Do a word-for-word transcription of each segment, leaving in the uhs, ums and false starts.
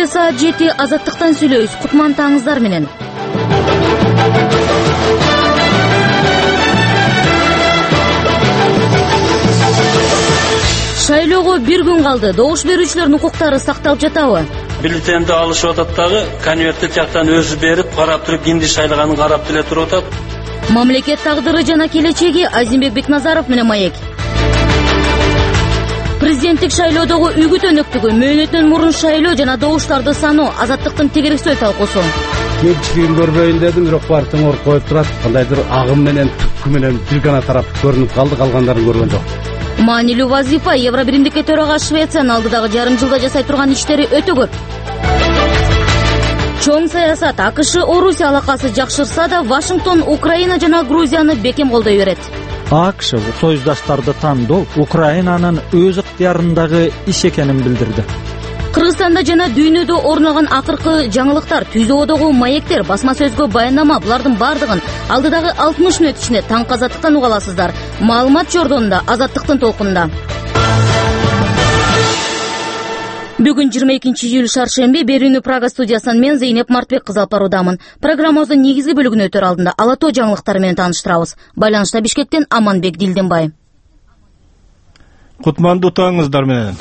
Кече саат жети азаттыктан сүйлөйбүз. Кутман таңыңыздар менен. Шайлоого бир күн калды. Добуш берүүчүлөрдүн укуктары сакталып жатабы? Бюллетенди алышып атат дагы, конвертти жактан өзү берип, карап туруп, кимди шайлаганын карап деле туруп атат. Мамлекет тагдыры жана келечеги Азимбек Бекназаров менен маек. Президенттик шайлоодогу үгүт өнөктүгү, мөөнөтүнөн мурун шайлоо жана добуштарды саноо, азаттыктын тегеректөө талкуусу. Кемчилигин көрбөйүн дедим, бирок партияң ор коюп турат. Кандайдыр агым менен, түпкү менен бир гана тарап көрүнүп калды, калгандарын көргөн жок. Маанилүү вазифа Евробиримдикке төрага Швециянын алдыдагы жарым жылда жасай турган иштери өтө көп. Чоң саясат АКШ Орусия алакасы жакшырса да, Вашингтон Украина жана Грузияны бекем колдой берет. АКШ союздаштарды тандоо Украинанын өз ыктыярындагы иш экенин билдирди. Кыргызстанда жана дүйнөдө орун алган акыркы жаңылыктар, түздөөдөгү маектер, басма сөзгө баяндама, булардын бардыгын алдыдагы алтымыш мүнөт ичинде таң азаттыктан уга аласыздар. Маалымат жордонунда Азаттыктын толкунунда. Бүгүн жыйырма экинчи июль шаршемби, берүүнү Прага студиясынан мен Зейнеп Мартбек кызы алып баруудамын. Программабыздын негизги бөлүгүнө өтөр алдында ала тоо жаңылыктары менен тааныштырабыз. Байланышта Бишкектен Аманбек Дилденбай. Кутмандуу таңыңыздар менен.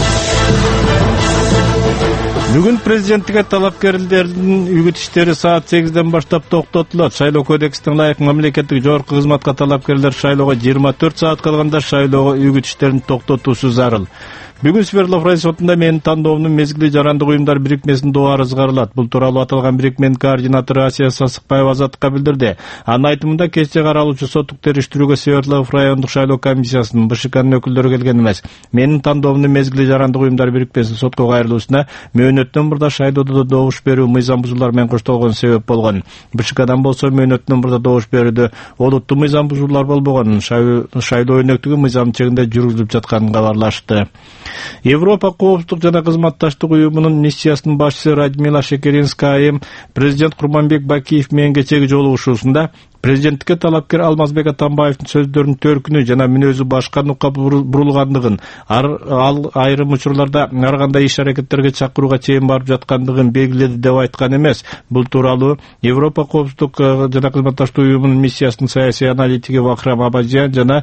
Бүгүн президенттикке талапкерлердин үгүт иштери саат сегизден баштап токтотулат. Шайлоо кодексине ылайык мамлекеттик жогорку кызматка талапкерлер шайлоого жыйырма төрт саат калганда шайлоого үгүт иштерин токтотуусу зарыл. Бүгүн Свердлов райсотунда менин тандоомдун мезгили жарандык уюмдар бирикмесинин доору ызгарылат. Бул тууралуу аталган бирикменин координатору Асия Сасыкбаева Азаттыкка билдирди. Анын айтымында кечээ каралуучу соттук териштирүүгө Свердлов райондук шайлоо комиссиясынын БШКнын өкүлдөрү келген эмес. Менин тандоомдун мезгили жарандык уюмдар бирикмесинин сотко кайрылуусуна мөөнөттөн мурда шайлоодо добуш берүү мыйзам бузуулар менен коштолгон себеп болгон. БШКдан болсо мөөнөттөн мурда добуш берүүдө олуттуу мыйзам бузуулар болбогон, шайлоо өнөктүгү мыйзам чегинде жүргүзүлүп жатканын кабарлашты. Европа коопсуздук жана кызматташтык уюмунун миссиясынын башчысы Радмила Шекеринская айым президент Курманбек Бакиев менен кечеги жолугушуусунда президенттикке талапкер Алмазбек Атамбаевдин сөздөрүнүн төркүнү жана мүнөзү башка нукка бурулгандыгын, ал айрым учурларда ар кандай иш-аракеттерге чакырууга чейин барып жаткандыгын белгиледи деп айткан эмес. Бул тууралуу Европа коопсуздук жана кызматташтык уюмунун миссиясынын саясий аналитиги Вахрам Абазян жана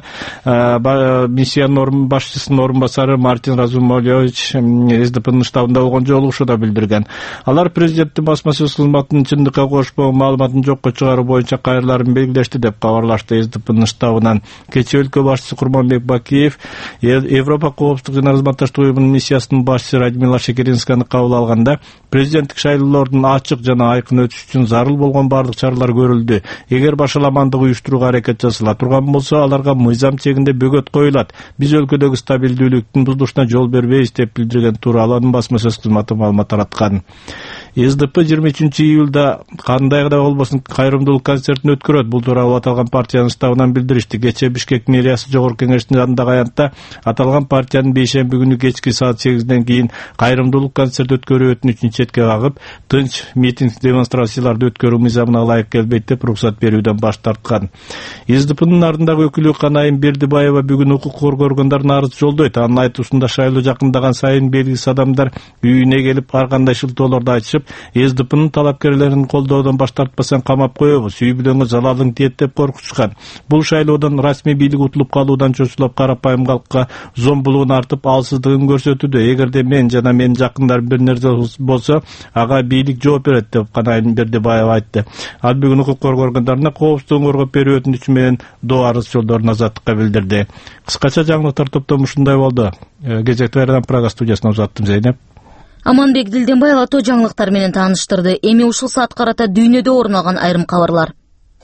миссиянын башчысынын орун басары Мартин Разумович СДПнын штабында болгон жолугушууда билдирген. Алар президенттин басма сөз кызматынын чындыкка кошпогон маалыматын жокко чыгаруу боюнча кайрыларын белгилешти деп кабарлашты СДПнын штабынан. Кечээ өлкө башчысы Курманбек Бакиев Европа коопсуздук жана кызматташтык уюмунун миссиясынын башчысы Радмила Шекеринскаяны кабыл алганда президенттик шайлоолордун ачык жана айкын өтүшү үчүн зарыл болгон бардык чаралар көрүлдү. Эгер башаламандык уюштурууга аракет жасала турган болсо, аларга мыйзам чегинде бөгөт коюлат. Биз өлкөдөгү стабилдүүлүктүн бузулушуна жол бербейбиз деп билдирген тууралуу анын басма сөз кызматы маалымат тараткан. СДП жыйырма үчүнчү июлда кандай да болбосун кайрымдуулук концертин өткөрөт. Бул тууралуу аталган партиянын штабынан билдиришти. Кечээ Бишкек мэриясы жогорку кеңештин жанындагы аянтта аталган партиянын бейшемби күнү кечки саат сегизден кийин кайрымдуулук концерт өткөрүү өтүнүчүн четке кагып, тынч митинг демонстрацияларды өткөрүү мыйзамына ылайык келбейт деп уруксат берүүдөн баш тарткан. СДПнын ардындагы өкүлү Канайым Бердибаева бүгүн укук коргоо органдарына арыз жолдойт. Анын айтуусунда шайлоо жакындаган сайын белгисиз адамдар үйүнө келип ар кандай шылтоолорду айтышып, СДПнын талапкерлерин колдоодон баш тартпасаң камап коебуз, үй бүлөңө залалың тиет деп коркутушкан. Бул шайлоодон расмий бийлик утулуп калуудан чочулап, карапайым калкка зомбулугун артып, алсыздыгын көрсөтүүдө. Эгерде мен жана менин жакындарым бир нерсе болсо, ага бийлик жооп берет деп Канайым Бердибаева айтты. Ал бүгүн укук коргоо органдарына коопсуздугун коргоп берүү өтүнүчү менен доо арыз жолдорун Азаттыкка билдирди. Кыскача жаңылыктар топтому ушундай болду. Кезекти байрадан Прага студиясынан узаттым, Зейнеп. Аманбек Дилденбай ала тоо жаңылыктар менен тааныштырды. Эми ушул саат карата дүйнөдө орун алган айрым кабарлар.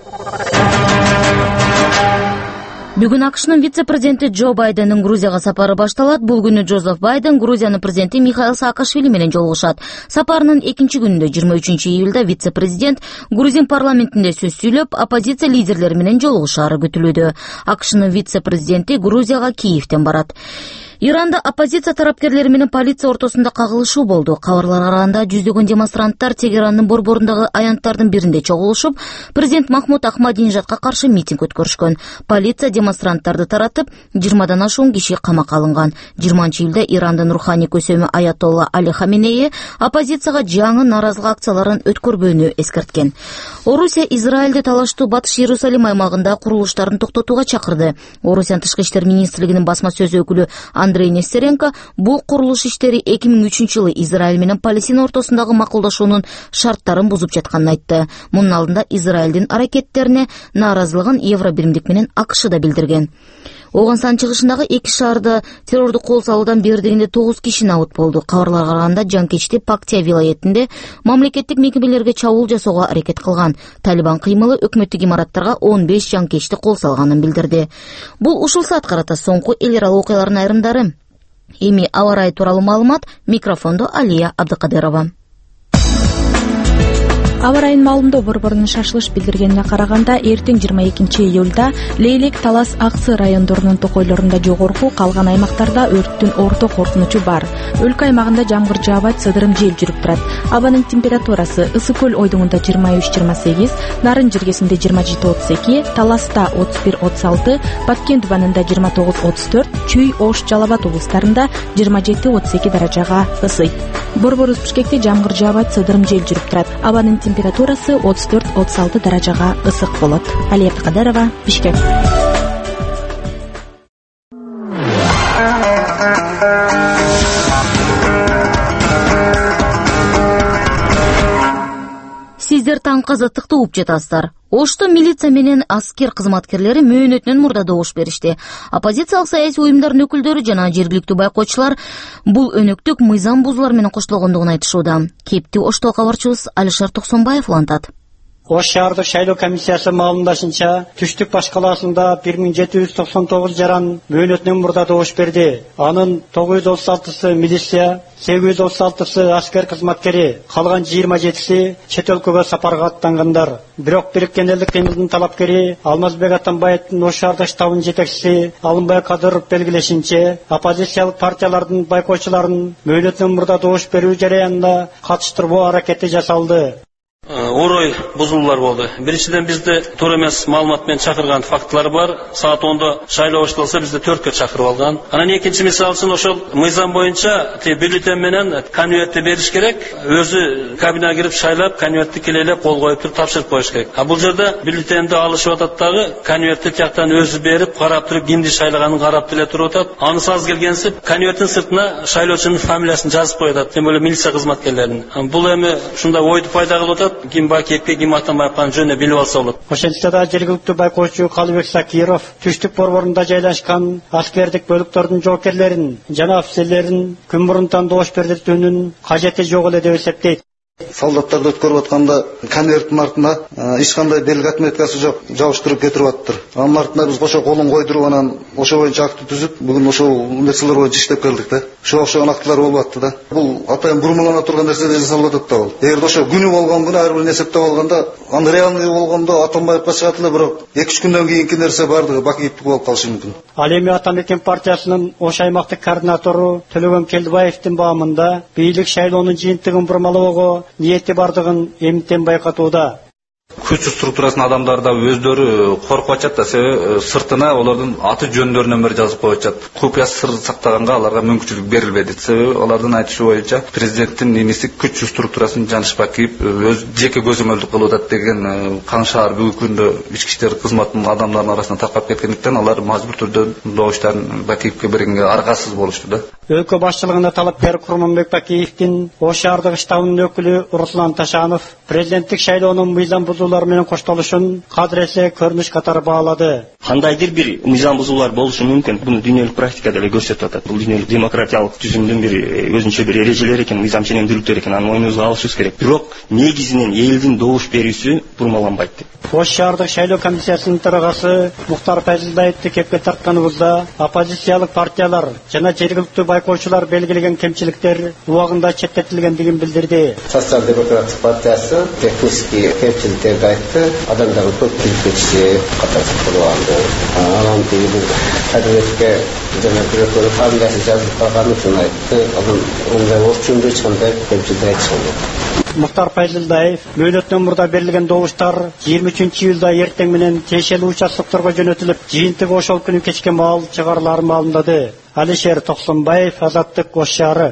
Бүгүн АКШнын вице-президенти Джо Байдендин Грузияга сапары башталат. Бул күнү Жозеф Байден Грузиянын президенти Михаил Саакашвили менен жолугушат. Сапарынын экинчи күнүндө жыйырма үчүнчү июлда вице-президент Грузин парламентинде сөз сүйлөп, оппозиция лидерлери менен жолугушаары күтүлүүдө. АКШнын вице-президенти Грузияга Киевден барат. Иранда оппозиция тарапкерлери менен полиция ортосунда кагылышуу болду. Кабарларга караганда жүздөгөн демонстранттар Тегерандын борборундагы аянттардын биринде чогулушуп, президент Махмуд Ахмадинежадка каршы митинг өткөрүшкөн. Полиция демонстранттарды таратып, жыйырмадан ашуун киши камакка алынган. жыйырманчы июлда Ирандын руханий көсөмү Аятолла Али Хаменеи оппозицияга жаңы нааразылык акцияларын өткөрбөөнү эскерткен. Орусия Израилде талаштуу Батыш Иерусалим аймагында курулуштарын токтотууга чакырды. Орусиянын тышкы иштер министрлигинин басма сөз өкүлү Андрей Нестеренко бул курулуш иштери эки миң үчүнчү жылы Израиль менен Палестина ортосундагы макулдашуунун шарттарын бузуп жатканын айтты. Мунун алдында Израилдин аракеттерине нааразылыгын Евробиримдик менен АКШ да билдирген. Ооган чыгышындагы эки шаарда террордук кол салуудан бери дегенде тогуз киши набыт болду. Кабарларга караганда жанкечти Пактия вилаятинде мамлекеттик мекемелерге чабуул жасоого аракет кылган. Талибан кыймылы өкмөттүк имараттарга он беш жанкечти кол салганын билдирди. Бул ушул саат карата соңку эл аралык окуялардын айрымдары. Эми аба ырайы тууралуу маалымат, микрофондо Алия Абдыкадырова. Аба ырайынын маалымдоо борборунун шашылыш билдиргенине караганда, эртең жыйырма экинчи июлда Лейлек, Талас, Аксы райондорунун токойлорунда жогорку, калган аймактарда өрттүн орто коркунучу бар. Өлкө аймагында жамгыр жаабайт, сыдырым жел жүрүп турат. Абанын температурасы Ысы көл ойдуңунда жыйырма үч жыйырма сегиз, Нарын жиргесинде жыйырма жети отуз эки, Таласта отуз бир отуз алты, Баткен тубанында жыйырма тогуз отуз төрт, Чүй, Ош, Жалал-Абад облустарында жыйырма жети отуз эки даражага ысыйт. Борборубуз Бишкекте жамгыр жаабайт, сыдырым жел жүрүп турат. Абанын температурасы отуз төрт отуз алты даражага ысык болот. Алия Абдыкадырова, Бишкек. Сиздер таңкы азаттыкты угуп жатасыздар. Ошто милиция менен аскер кызматкерлери мөөнөтүнөн мурда добуш беришти. Оппозициялык саясий уюмдардын өкүлдөрү жана жергиликтүү байкоочулар бул өнөктүк мыйзам бузуулар менен коштолгондугун айтышууда. Кепти Ошто кабарчыбыз Алишер Токсонбаев улантат. Ош шаардык шайлоо комиссиясы маалымдашынча, Түштүк баш калаасында бир миң жети жүз токсон тогуз жаран мөөнөтүнөн мурда добуш берди. Анын тогуз жүз отуз алтысы милиция, сегиз жүз отуз алтысы аскер кызматкери, калган жыйырма жетиси чет өлкөгө сапарга аттангандар. Бирок Бириккен элдик кыймылдын талапкери Алмазбек Атамбаевдин Ош шаардык штабынын жетекчиси Алымбай Кадыров белгилешинче, оппозициялык партиялардын байкоочуларын мөөнөтүнөн мурда добуш берүү жараянына катыштырбоо аракети жасалды. Орой бузулуулар болду. Биринчиден бизде туура эмес маалымат менен чакырган фактылар бар. Саат онда шайлоо башталса бизде төрткө чакырып алган. Анан экинчи мисал үчүн ошол мыйзам боюнча бюллетень менен конвертти бериш керек. Өзү кабинага кирип шайлап, конвертти келелеп кол коюп туруп тапшырып коюш керек. А бул жерде бюллетенди алышып атат дагы, конвертти тияктан өзү берип, карап туруп кимди шайлаганын карап деле туруп атат. Анысы аз келгенсип, конверттин сыртына шайлоочунун фамилиясын жазып коюп атат. Тем эле милиция кызматкерлеринин. Бул эми ушундай ойду пайда кылып атат. Ким Бакепке, ким Атамбаевдин жөнүнө билип алса болот. Ошентсе да жергиликтүү байкоочу Калыбек Сакиров Түштүк борборунда жайлашкан аскердик бөлүктөрдүн жоокерлерин жана офицерлерин күн мурунтан добуш бердирүүнүн кажети жок эле деп эсептейт. Солдаттарды өткөрүп атканда конверттин артына эч кандай белги отметкасы жок, жабыштырып кетирип аттыр. Анын артына биз кошо колун койдуруп анан ошо боюнча акты түзүп, бүгүн ошол нерселер боюнча иштеп келдик да. Ошо окшогон актылар болуп атты да. Бул атайын бурмалана турган нерсе жасалып атат да бул. Эгерде ошо күнү болгон күнү ар бирин эсептеп алганда, аны реальный болгондо Атамбаевга чыгат эле, бирок эки үч күндөн кийинки нерсе бардыгы бакиеттик болуп калышы мүмкүн. Ал эми Атамекен партиясынын Ош аймактык координатору Төлөгөн Келдибаевдин баамында бийлик шайлоонун жыйынтыгын бурмалоого ниети бардыгын эмтен байкатууда. Күч структурасынын адамдары да өздөрү коркуп атышат да, себеби сыртына олордун аты жөндөрүнөн бери жазып коюп атышат. Купуя сыр сактаганга аларга мүмкүнчүлүк берилбеди. Себеби алардын айтышы боюнча президенттин иниси күч структурасын жанышпа кийип, өз жеке көзөмөлдүк кылып атат деген Кан шаар бүгүнкү күндө ички иштер кызматынын адамдарынын арасына таркап кеткендиктен алар мажбур түрдө добуштарын Бакиевке бергенге аргасыз болушту да. Өлкө башчылыгына талапкер Курманбек Бакиевдин Ош шаардык штабынын өкүлү Руслан Ташанов президенттик шайлоонун мыйзам бузуулар менен коштолушун кадыр эсе көрүнүш катары баалады. Кандайдыр бир мыйзам бузуулар болушу мүмкүн. Буну дүйнөлүк практика деле көрсөтүп атат. Бул дүйнөлүк демократиялык түзүмдүн бир өзүнчө бир эрежелери экен, мыйзам ченемдүүлүктөр экен, аны мойнубузга алышыбыз керек. Бирок негизинен элдин добуш берүүсү бурмаланбайт деп. Ош шаардык шайлоо комиссиясынын төрагасы Муктар Файзилдаевди кепке тартканыбызда оппозициялык партиялар жана жергиликтүү байкоочулар белгилеген кемчиликтер убагында четтетилгендигин билдирди. Социал-демократик партиясы технический кемчиликтерди айтты, адамдарға көп келіп кетсе, қатасы құрылғанды. Анан дейді, әдебиетке жана бирөкөлүк кандайсы жазып калган үчүн айтты. Анан ондай орчунда ешкандай кемчилик айтышкан жок. Мухтар Пайзылдаев мөөнөттөн мурда берилген добуштар жыйырма үчүнчү июлда эртең менен тиешелүү участокторго жөнөтүлүп, жыйынтыгы ошол күнү кечке маал чыгарылары маалымдады. Алишер Токсонбаев, Азаттык, Ош шаары.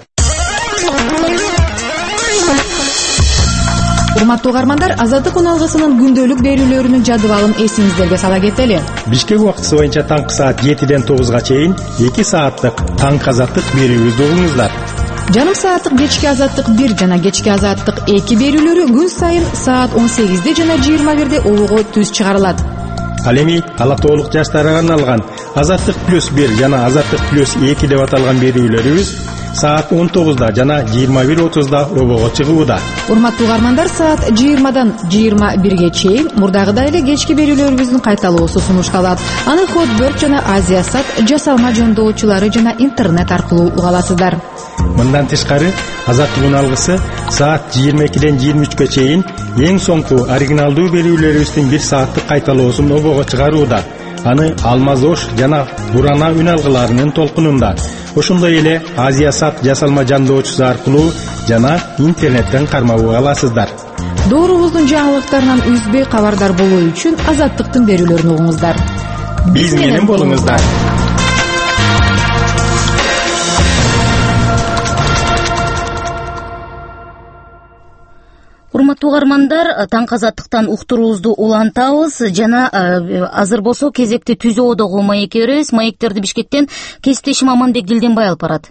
Урматтуу угармандар, Азаттык уналгысынын күндөлүк берүүлөрүнүн жадыбалын эсиңиздерге сала кетели. Бишкек убактысы боюнча таңкы саат жетиден тогузга чейин эки сааттык таңкы азаттык берүүбүздү угуңуздар. Жарым сааттык кечки азаттык бир жана кечки азаттык эки берүүлөрү күн сайын саат он сегизде жана жыйырма бирде улугу түз чыгарылат. Ал эми ала толук жаштарга арналган Азаттык плюс бир жана Азаттык плюс эки деп аталган берүүлөрүбүз саат он тогузда жана жыйырма бир отузда обого чыгууда. Урматтуу угармандар, саат жыйырмадан жыйырма бирге чейин мурдагыдай эле кечки берүүлөрүбүздүн кайталоосу сунушталат. Аны Хотберт жана Азиясат жасалма жондоочулары жана интернет аркылуу уга аласыздар. Мындан тышкары, Азаттык уналгысы саат жыйырма экиден жыйырма үчкө чейин эң соңку оригиналдуу берүүлөрүбүздүн бир сааттык кайталоосун обого чыгарууда. Аны Алмаз Ош жана Бурана үналгыларынын толкунунда, ошондой эле Азиясат жасалма жандоочусу аркылуу жана интернеттен кармап аласыздар. Доорубуздун жаңылыктарынан үзбөй кабардар болуу үчүн Азаттыктын берүүлөрүн угуңуздар. Биз менен болуңуздар. Урматтуу угармандар, таңкы азаттыктан уктуруубузду улантабыз жана азыр болсо кезекти Түзө одогу маекке беребиз. Маектерди Бишкектен кесиптешим Аманбек Дилденбай алып барат.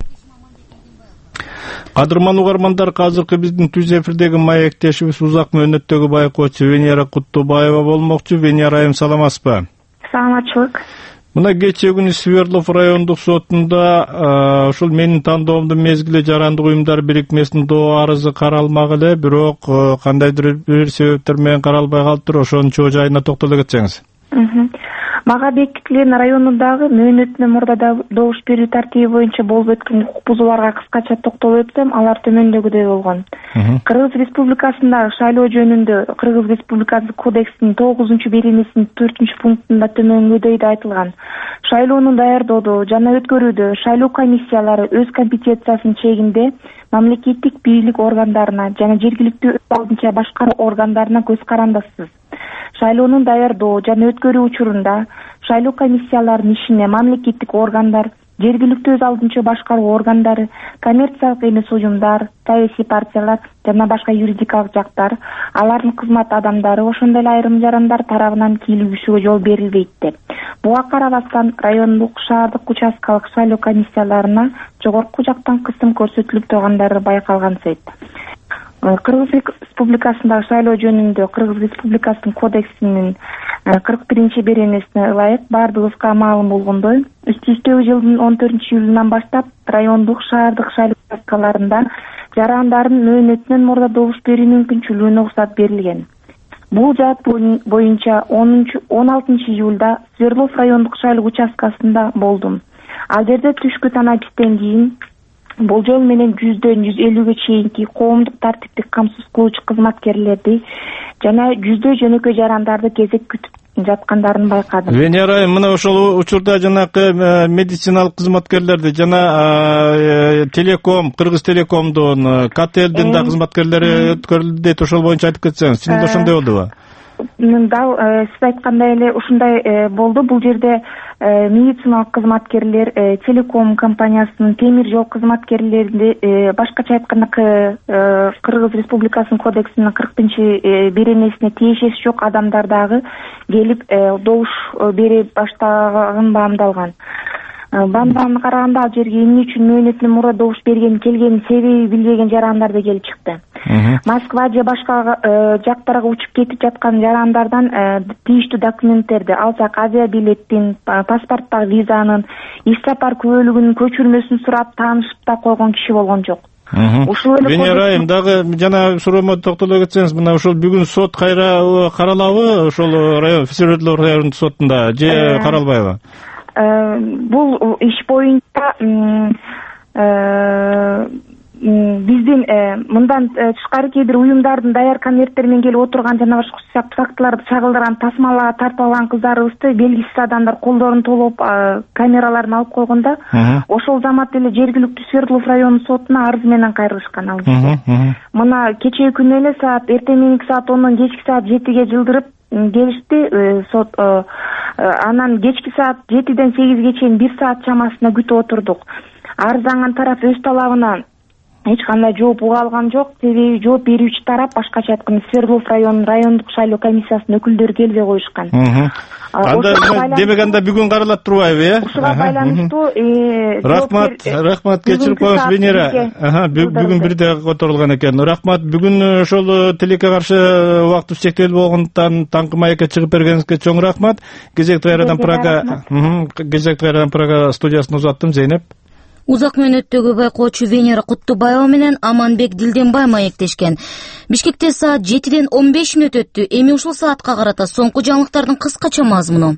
Кадырман угармандар, азыркы биздин түз эфирдеги маектешибиз узак мөөнөттөгү байкоочу Венера Куттубаева болмокчу. Венера айым, саламатсызбы? Саламатчылык. Мына кечээ күнү Свердлов райондук сотунда ушул менин тандоомдун мезгили жарандык уюмдар бирикмесинин доо арызы каралмак эле, бирок кандайдыр бир себептер менен каралбай калыптыр. Ошонун чоо жайына токтоло кетсеңиз. Мага Бекитилен районундагы мөөнөттөн мурда добуш берүү тартиби боюнча болуп өткөн укук бузууларга кыскача токтолуп өтсөм, алар төмөндөгүдөй болгон. Кыргыз Республикасындагы шайлоо жөнүндө Кыргыз Республикасы кодексинин тогузунчу беренесинин төртүнчү пунктунда төмөндөгүдөй айтылган. Шайлоону даярдоодо жана өткөрүүдө шайлоо комиссиялары өз компетенциясынын чегинде мамлекеттик бийлик органдарына жана жергиликтүү өз алдынча башкаруу органдарына көз карандысыз. Шайлоону даярдоо жана өткөрүү учурунда шайлоо комиссияларынын ишине мамлекеттик органдар, жергиликтүү өз алдынча башкаруу органдары, коммерциялык эмес уюмдар, саясий партиялар жана башка юридикалык жактар, алардын кызмат адамдары, ошондой эле айрым жарандар тарабынан кийлигишүүгө жол берилбейт деп. Буга карабастан райондук, шаардык участкалык шайлоо комиссияларына жогорку жактан кысым көрсөтүлүп тургандары байкалган дейт. Кыргыз Республикасындагы шайлоо жөнүндө Кыргыз Республикасынын кодексинин кырк биринчи беренесине ылайык бардыгыбызга маалым болгондой, үстүстөгү жылдын он төртүнчү июлунан баштап райондук, шаардык шайлоо участкаларында жарандардын мөөнөтүнөн мурда добуш берүү мүмкүнчүлүгүнө уруксат берилген. Бул жаат боюнча он алтынчы июлда Свердлов райондук шайлоо участкасында болдум. Ал жерде түшкү танабиттен кийин болжол менен жүздөн жүз элүүгө чейинки коомдук тартиптик камсыз кылуучу кызматкерлерди жана жүздөй жөнөкөй жарандарды кезек күтүп жаткандарын байкадым. Венера, мына ошол учурда жанакы медициналык кызматкерлерди жана Телеком, Кыргыз Телекомдун, КТЛдин да кызматкерлери өткөрүлдү дейт, ошол боюнча айтып кетсеңиз. Чынында ошондой болдубу? Дал сиз айткандай эле ушундай болду. Бул жерде медициналык кызматкерлер, Телеком компаниясынын, темир жол кызматкерлери, башкача айтканда Кыргыз Республикасынын кодексинин кырк биринчи беренесине тиешеси жок адамдар дагы келип добуш бере баштаган баамдалган. Баамдан караганда ал жерге эмне үчүн мөөнөтүнөн мурда добуш берген, келген себеби билбеген жарандар да келип чыкты. Москва же башка жактарга учуп кетип жаткан жарандардан тийиштүү документтерди алсак, авиабилеттин, паспорттагы визанын, иш сапар күбөлүгүнүн көчүрмөсүн сурап, таанышып да койгон киши болгон жок. Ушул эле Венера айым, дагы жана суроомо токтоло кетсеңиз, мына ушул бүгүн сот кайра каралабы, ошол район Свердлов райондук сотунда же каралбайбы? Бул иш боюнча биздин мындан тышкары кээ бир уюмдардын даяр конверттери менен келип отурган жана башка сыяктуу фактыларды чагылдырган тасмалага тартып алган кыздарыбызды белгисиз адамдар колдорун толуп камераларын алып койгондо ошол замат эле жергиликтүү Свердлов районунун сотуна арыз менен кайрылышкан ал киши. Мына кечээ күнү эле саат эртең мененки саат ондон кечки саат жетиге жылдырып келишти сот. Анан кечки саат жетиден сегизге чейин бир саат чамасында күтүп отурдук. Арызданган тараф өз талабынан эч кандай жооп уга алган жок. Себеби жооп берүүчү тарап башкача айтканда Свердлов районунун райондук шайлоо комиссиясынын өкүлдөрү келбей коюшкан. Анда демек анда бүгүн каралат турбайбы, э? Ушуга байланыштуу рахмат, рахмат кечирип коебуз Венера. Бүгүн бирде которулган экен. Рахмат. Бүгүн ошол тилекке каршы убактыбыз чектелүү болгондуктан таңкы маекке чыгып бергениңизге чоң рахмат. Кезекти кайрадан Прага, кезекти кайрадан Прага студиясына узаттым, Зейнеп. Узак мөөнөттөгү байкоочу Венера Куттубаева менен Аманбек Дилденбай маектешкен. Бишкекте саат жетиден он беш мүнөт өттү. Эми ушул саатка карата соңку жаңылыктардын кыскача мазмуну.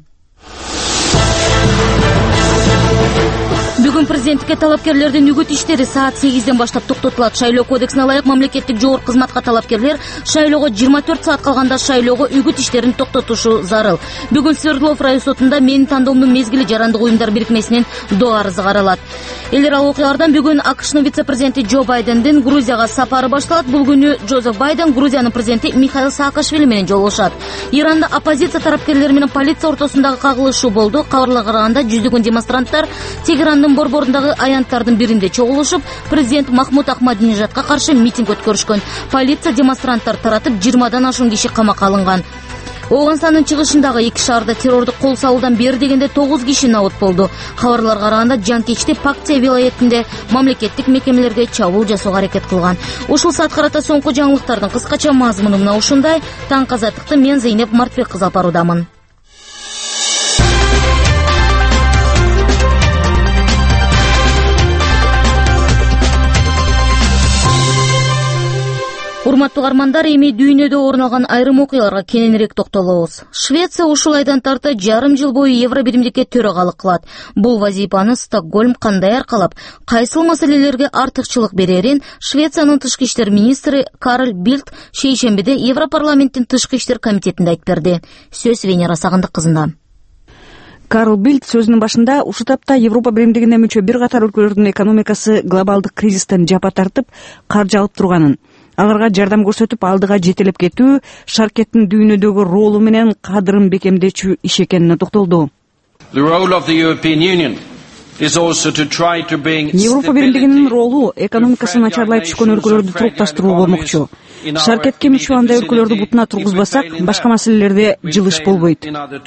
Бүгүн президенттикке талапкерлердин үгүт иштери саат сегизден баштап токтотулат. Шайлоо кодексине ылайык мамлекеттик жогорку кызматка талапкерлер шайлоого жыйырма төрт саат калганда шайлоого үгүт иштерин токтотушу зарыл. Бүгүн Свердлов район сотунда менин тандоомдун мезгили жарандык уюмдар бирикмесинин доо арызы каралат. Элдер ал окуялардан бүгүн АКШнын вице-президенти Джо Байдендин Грузияга сапары башталат. Бул күнү Жозеф Байден Грузиянын президенти Михаил Саакашвили менен жолугушат. Иранда оппозиция тараптерлери менен полиция ортосундагы кагылышуу болду. Кабарларга караганда жүздөгөн демонстранттар Тегерандын борборундагы аянттардын биринде чогулушуп, президент Махмуд Ахмадинежадка каршы митинг өткөрүшкөн. Полиция демонстранттар таратып жыйырмадан ашуун киши камакка алынган. Оганстандын чыгышындагы эки шаарда террордук кол салуудан бери дегенде тогуз киши набыт болду. Кабарларга караганда жанкечти Пактия вилаятинде мамлекеттик мекемелерге чабуул жасоого аракет кылган. Ушул саат карата соңку жаңылыктардын кыскача мазмуну мына ушундай. Таң казаттыкты мен Зейнеп Мартбек кызы алып баруудамын. Урматтуу каармандар, эми дүйнөдө орун алган айрым окуяларга кененирээк токтолобуз. Швеция ушул айдан тарты жарым жыл бою Евро биримдикке төрагалык кылат. Бул вазифаны Стокгольм кандай аркалап, кайсыл маселелерге артыкчылык берерин Швециянын тышкы иштер министри Карл Билт шейшембиде Европарламенттин тышкы иштер комитетинде айтып берди. Сөз Венера Сагындык кызында. Карл Билт сөзүнүн башында ушул тапта Европа биримдигине мүчө бир катар өлкөлөрдүн экономикасы глобалдык кризистен жапа тартып, каржы алып турганын, аларга жардам көрсөтүп алдыга жетелеп кетүү шаркеттин дүйнөдөгү ролу менен кадырын бекемдечүү иш экенине токтолду. Европа биримдигинин ролу экономикасы начарлай түшкөн өлкөлөрдү турукташтыруу болмокчу. Шаркетке мүчө андай өлкөлөрдү бутуна тургузбасак, башка маселелерде жылыш болбойт.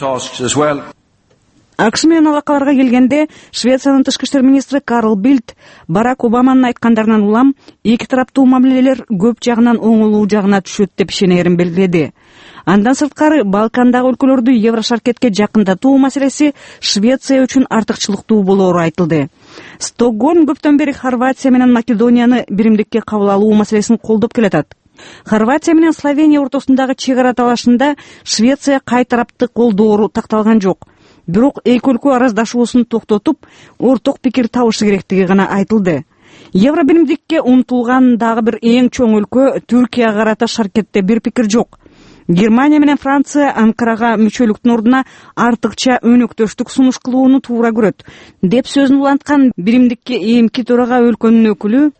АКШ менен алакаларга келгенде Швециянын тышкы иштер министри Карл Билт Барак Обаманын айткандарынан улам эки тараптуу мамилелер көп жагынан оңолуу жагына түшөт деп ишенерин белгиледи. Андан сырткары Балкандагы өлкөлөрдү Еврошаркетке жакындатуу маселеси Швеция үчүн артыкчылыктуу болоору айтылды. Стокгольм көптөн бери Хорватия менен Македонияны биримдикке кабыл алуу маселесин колдоп келатат. Хорватия менен Словения ортосундагы чек ара талашында Швеция кай тарапты колдоору такталган жок. Бирок эки өлкө араздашуусун токтотуп, орток пикир табышы керектиги гана айтылды. Евро биримдикке умтулган дагы бир эң чоң өлкө Түркияга карата шаркетте бир пикир жок. Германия менен Франция Анкарага мүчөлүктүн ордуна артыкча өнөктөштүк сунуш кылууну туура көрөт, деп сөзүн уланткан биримдикке эмки төрага өлкөнүн өкүлү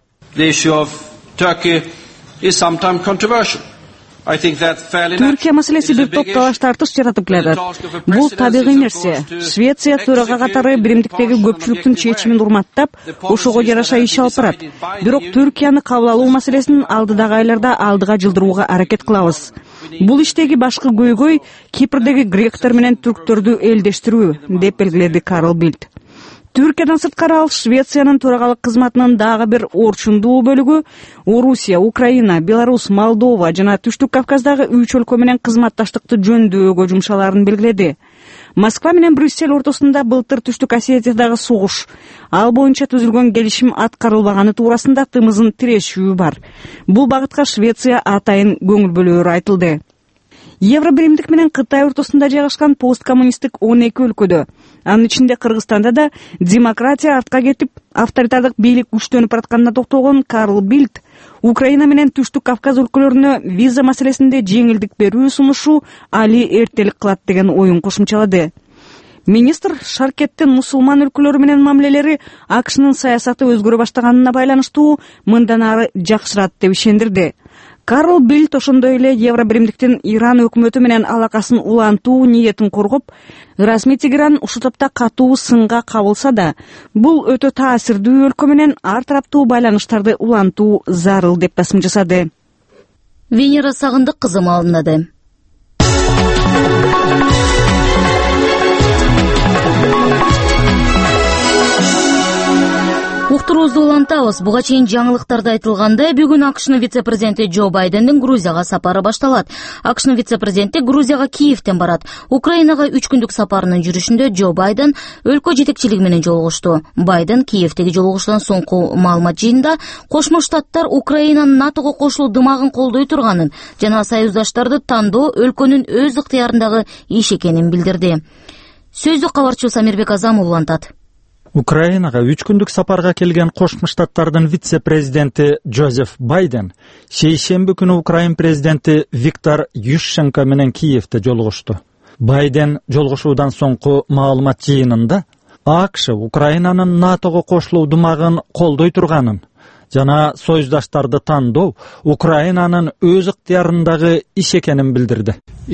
Түркия маселеси бир топ талаш тартыш жаратып келатат. Бул табигый нерсе. Швеция төрага катары биримдиктеги көпчүлүктүн чечимин урматтап, ошого жараша иш алып барат. Бирок Түркияны кабыл алуу маселесин алдыдагы айларда алдыга жылдырууга аракет кылабыз. Бул иштеги башкы көйгөй Кипрдеги гректер менен түрктөрдү элдештирүү, деп белгиледи Карл Билт. Түркиядан сырткары ал Швециянын төрагалык кызматынын дагы бир орчундуу бөлүгү Орусия, Украина, Беларусь, Молдова жана Түштүк Кавказдагы үч өлкө менен кызматташтыкты жөндөөгө жумшалаарын белгиледи. Москва менен Брюссель ортосунда былтыр Түштүк Осетиядагы согуш, ал боюнча түзүлгөн келишим аткарылбаганы туурасында тымызын тирешүү бар. Бул багытка Швеция атайын көңүл бөлөөрү айтылды. Евро биримдик менен Кытай ортосунда жайгашкан посткоммунисттик он эки өлкөдө, анын ичинде Кыргызстанда да демократия артка кетип, авторитардык бийлик күчтөнүп баратканына токтолгон Карл Билд Украина менен Түштүк Кавказ өлкөлөрүнө виза маселесинде жеңилдик берүү сунушу али эртелик кылат деген оюн кошумчалады. Министр шаркеттин мусулман өлкөлөрү менен мамилелери АКШнын саясаты өзгөрө баштаганына байланыштуу мындан ары жакшырат деп ишендирди. Карл Билд ошондой эле евро биримдиктин Иран өкмөтү менен алакасын улантуу ниетин коргоп, расмий Тегеран ушул тапта катуу сынга кабылса да, бул өтө таасирдүү өлкө менен ар тараптуу байланыштарды улантуу зарыл деп басым жасады. Венера Сагындык кызы маалымдады. Уктуруубузду улантабыз. Буга чейин жаңылыктарда айтылгандай, бүгүн АКШнын вице-президенти Джо Байдендин Грузияга сапары башталат. АКШнын вице-президенти Грузияга Киевден барат. Украинага үч күндүк сапарынын жүрүшүндө Джо Байден өлкө жетекчилиги менен жолугушту. Байден Киевдеги жолугушуудан соңку маалымат жыйынында Кошмо Штаттар Украинанын НАТОго кошулуу дымагын колдой турганын жана союздаштарды тандоо өлкөнүн өз ыктыярындагы иш экенин билдирди. Сөздү кабарчыбыз Амирбек Азамов улантат. Украинага үч күндүк сапарга келген Кошмо Штаттардын вице-президенти Джозеф Байден шейшемби күнү Украин президенти Виктор Ющенко менен Киевде жолугушту. Байден жолугушуудан соңку маалымат жыйынында АКШ Украинанын НАТОго кошулуу дымагын колдой турганын жана союздаштарды тандоо Украинанын өз ыктыярындагы иш экенин билдирди.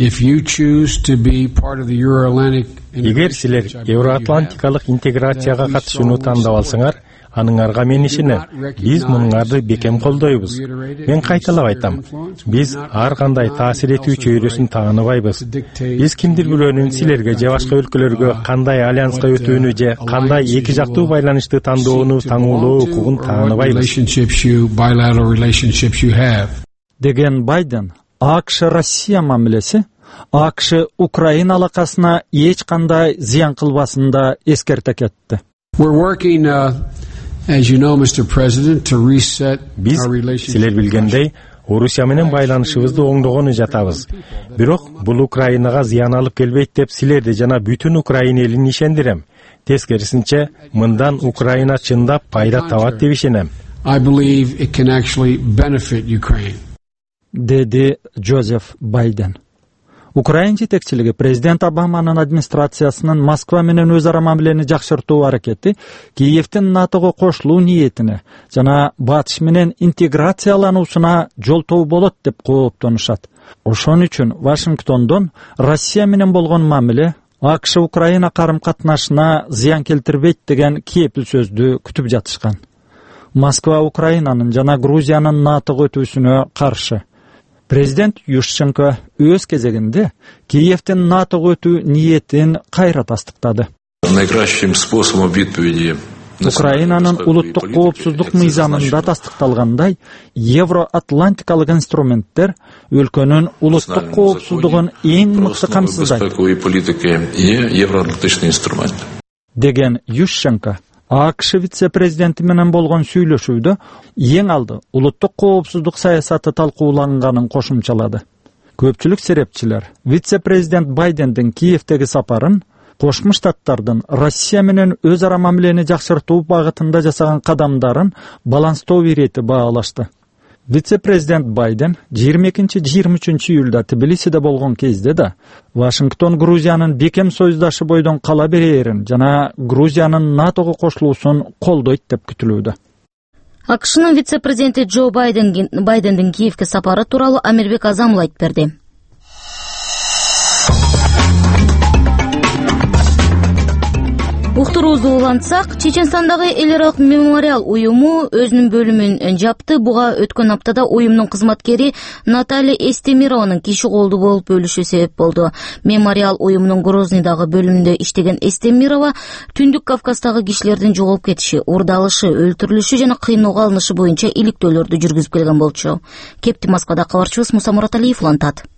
Эгер силер Евроатлантикалык интеграцияга катышууну тандап алсаңар, аныңарга мен ишенем. Биз мунуңарды бекем колдойбуз. Мен кайталап айтам, биз ар кандай таасир этүүчү чөйрөсүн тааныбайбыз. Биз кимдир бирөөнүн силерге же башка өлкөлөргө кандай альянска өтүүнү же кандай эки жактуу байланышты тандоону таңуулоо укугун тааныбайбыз. Деген Байден, АКШ Россия мамилеси АКШ Украина алакасына эч кандай зыян кылбасын да эскерте кетти. Биз, силер билгендей, Орусия менен байланышыбызды оңдогону жатабыз. Бирок бул Украинага зыян алып келбейт деп силерди жана бүтүн Украина элин ишендирем. Тескерисинче, мындан Украина чындап пайда табат деп ишенем. Деди Джозеф Байден. Украин жетекчилиги президент Обаманын администрациясынын Москва менен өз ара мамилени жакшыртуу аракети Киевдин НАТОго кошулуу ниетине жана батыш менен интеграциялануусуна жолтоо болот деп кооптонушат. Ошон үчүн Вашингтондон Россия менен болгон мамиле АКШ Украина карым-катнашына зыян келтирбейт деген кепил сөздү күтүп жатышкан. Москва Украинанын жана Грузиянын НАТОго өтүүсүнө каршы. Президент Ющенко өз кезегинде Киевдин НАТОго өтүү ниетин кайра тастыктады. Украинанын улуттук коопсуздук мыйзамында тастыкталгандай, евроатлантикалык инструменттер өлкөнүн улуттук коопсуздугун эң мыкты камсыздайт. Деген Ющенко АКШ вице-президенти менен болгон сүйлөшүүдө эң алды улуттук коопсуздук саясаты талкууланганын кошумчалады. Көпчүлүк серепчилер вице-президент Байдендин Киевдеги сапарын Кошмо Штаттардын Россия менен өз ара мамилени жакшыртуу багытында жасаган кадамдарын баланстоо ирети баалашты. Вице-президент Байден жыйырма экинчи жыйырма үчүнчү июлда Тбилисиде болгон кезде да Вашингтон Грузиянын бекем союздашы бойдон кала берээрин жана Грузиянын НАТОго кошулуусун колдойт деп күтүлүүдө. АКШнын вице-президенти Джо Байден, Байдендин Киевге сапары тууралуу Амирбек Азамов айтып берди. Уктуруубузду улантсак, Чеченстандагы эл аралык мемориал уюму өзүнүн бөлүмүн жапты. Буга өткөн аптада уюмдун кызматкери Наталья Эстемированын киши колду болуп өлүшү себеп болду. Мемориал уюмунун Грознийдагы бөлүмүндө иштеген Эстемирова Түндүк Кавказдагы кишилердин жоголуп кетиши, урдалышы, өлтүрүлүшү жана кыйноого алынышы боюнча иликтөөлөрдү жүргүзүп келген болчу. Кепти Москвада кабарчыбыз Муса Мураталиев улантат.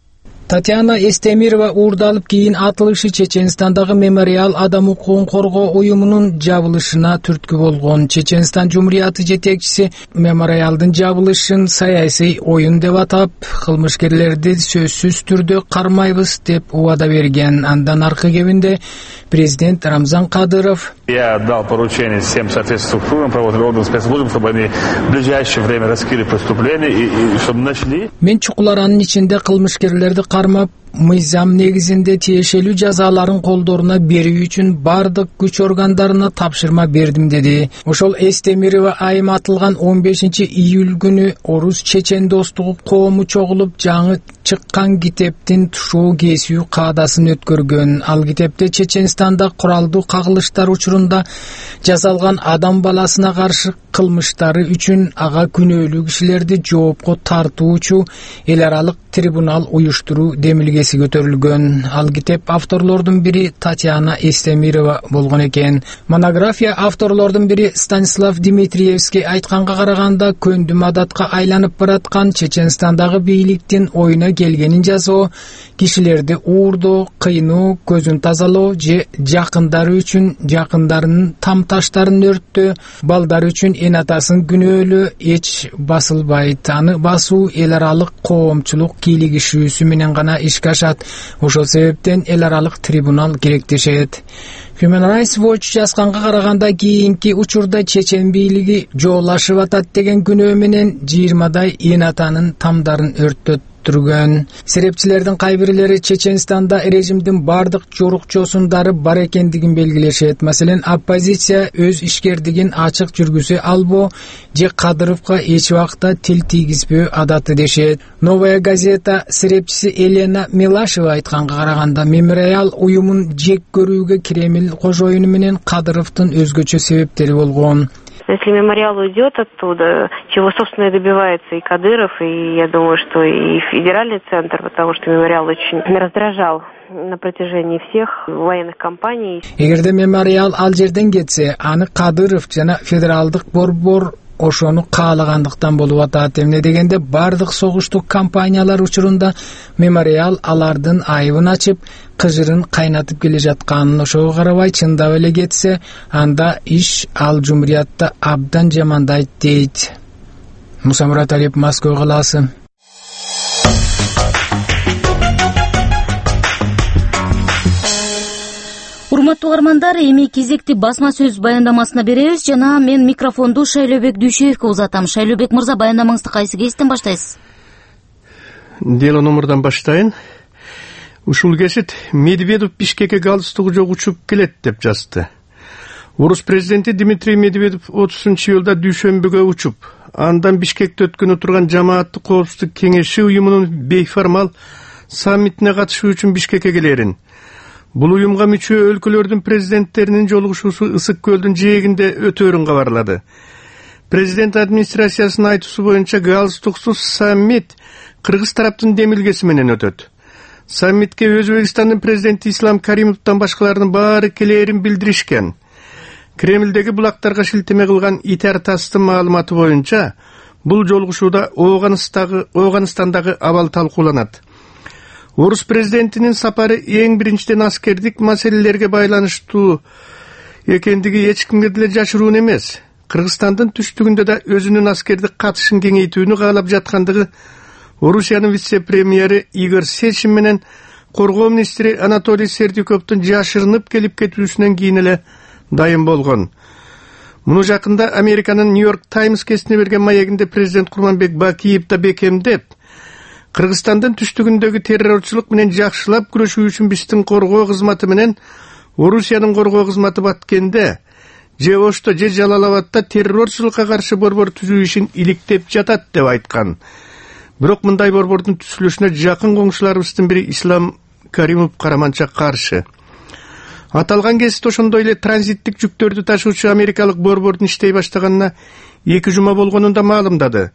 Татьяна Эстемирова уурдалып кийин атылышы Чеченстандагы мемориал адам укугун коргоо уюмунун жабылышына түрткү болгон. Чеченстан Жумурияты жетекчиси мемориалдын жабылышын саясий оюн деп атап, кылмышкерлерди сөзсүз түрдө кармайбыз деп убада берген. Андан аркы кебинде президент Рамзан Кадыров: Я дал поручение всем соответствующим структурам, правоохранительным органам, спецслужбам, чтобы они в ближайшее время раскрыли преступления и, и чтобы нашли. Мен чукуларанын ичинде кылмышкерлерди кармап, мыйзам негизинде тиешелүү жазаларын колдоруна берүү үчүн бардык күч органдарына тапшырма бердим деди. Ошол Эстемирова айым атылган он бешинчи июль күнү Орус Чечен достугу коому чогулуп жаңы чыккан китептин тушоо кесүү каадасын өткөргөн. Ал китепте Чеченстанда куралдуу кагылыштар учурунда жасалган адам баласына каршы кылмыштары үчүн ага күнөөлүү кишилерди жоопко тартуучу эл аралык трибунал уюштуруу демилгеси көтөрүлгөн. Ал китеп авторлордун бири Татьяна Эстемирова болгон экен. Монография авторлордун бири Станислав Дмитриевский айтканга караганда, көндүм адатка айланып бараткан Чеченстандагы бийликтин оюна келгенин жасоо, кишилерди уурдоо, кыйноо, көзүн тазалоо же жакындары үчүн жакындарынын там таштарын өрттөө, балдары үчүн эн атасын күнөөлөө эч басылбайт. Аны басуу эл аралык коомчулук кийлигишүүсү менен гана ишке ашат. Ошол себептен эл аралык трибунал керектешет. Human Rights Watch жазганга караганда, кийинки учурда Чечен бийлиги жоолашып атат деген күнөө менен жыйырмадай эн атанын тамдарын өрттөт. Серепчилердин кайбирлери Чеченстанда режимдин бардык жорукчосундары бар экендигин белгилешет. Маселен, оппозиция өз ишкердигин ачык жүргүзө албоо же Кадыровго эч убакта тил тийгизбөө адаты дешет. Новая газета серепчиси Елена Милашева айтканга караганда, мемориал уюмун жек көрүүгө Кремль кожоюну менен Кадыровдун өзгөчө себептери болгон. Если мемориал уйдет оттуда, чего, собственно, и добивается и Кадыров, и я думаю, что и федеральный центр, потому что мемориал очень раздражал на протяжении всех военных кампаний. Эгерде мемориал ал жерден кетсе, аны Кадыров жана федералдык борбор ошону каалагандыктан болуп атат. Эмне дегенде, бардык согуштук кампаниялар учурунда мемориал алардын айыбын ачып, кыжырын кайнатып келе жатканын, ошого карабай чындап эле кетсе, анда иш ал Жумуриятта абдан жамандайт дейт. Мусамурат Алиев, Москва калаасы. Урматтуу угармандар, эми кезекти басма сөз баяндамасына беребиз жана мен микрофонду Шайлообек Дүйшөевке узатам. Шайлообек мырза, баяндамаңызды кайсы кезден баштайсыз? Дело номерден баштайын. Ушул кесит Медведев Бишкекке галстугу жок учуп келет деп жазды. Орус президенти Дмитрий Медведев отузунчу июлда дүйшөмбүгө учуп, андан Бишкекте өткөн отурган жамааттык коопсуздук кеңеши уюмунун бейформал саммитине катышуу үчүн Бишкекке келерин. Бул уюмга мүчө өлкөлөрдүн президенттеринин жолугушуусу Ысык көлдүн жээгинде өтөөрүн кабарлады. Президент администрациясынын айтуусу боюнча галстуксуз саммит Кыргыз тараптын демилгеси менен өтөт. Саммитке Өзбекстандын президенти Ислам Каримовдон башкалардын баары келээрин билдиришкен. Кремлдеги булактарга шилтеме кылган итар тастын маалыматы боюнча, бул жолугушууда Ооганстандагы абал талкууланат. Орус президентинин сапары эң биринчиден аскердик маселелерге байланыштуу экендиги эч кимге деле жашыруун эмес. Кыргызстандын түштүгүндө да өзүнүн аскердик катышын кеңейтүүнү каалап жаткандыгы Орусиянын вице-премьери Игорь Сечин менен коргоо министри Анатолий Сердюковдун жашырынып келип кетүүсүнөн кийин эле дайым болгон. Муну жакында Американын Нью-Йорк Таймс кесине берген маегинде президент Курманбек Бакиев да бекемдеп, Кыргызстандын түштүгүндөгү террорчулук менен жакшылап күрөшүү үчүн биздин коргоо кызматы менен Орусиянын коргоо кызматы Баткенде же Ошто же Жалалабадта террорчулукка каршы борбор түзүү ишин иликтеп жатат деп айткан. Бирок мындай борбордун түзүлүшүнө жакын коңшуларыбыздын бири Ислам Каримов караманча каршы. Аталган кесит ошондой эле транзиттик жүктөрдү ташуучу америкалык борбордун иштей баштаганына эки жума болгонун да маалымдады.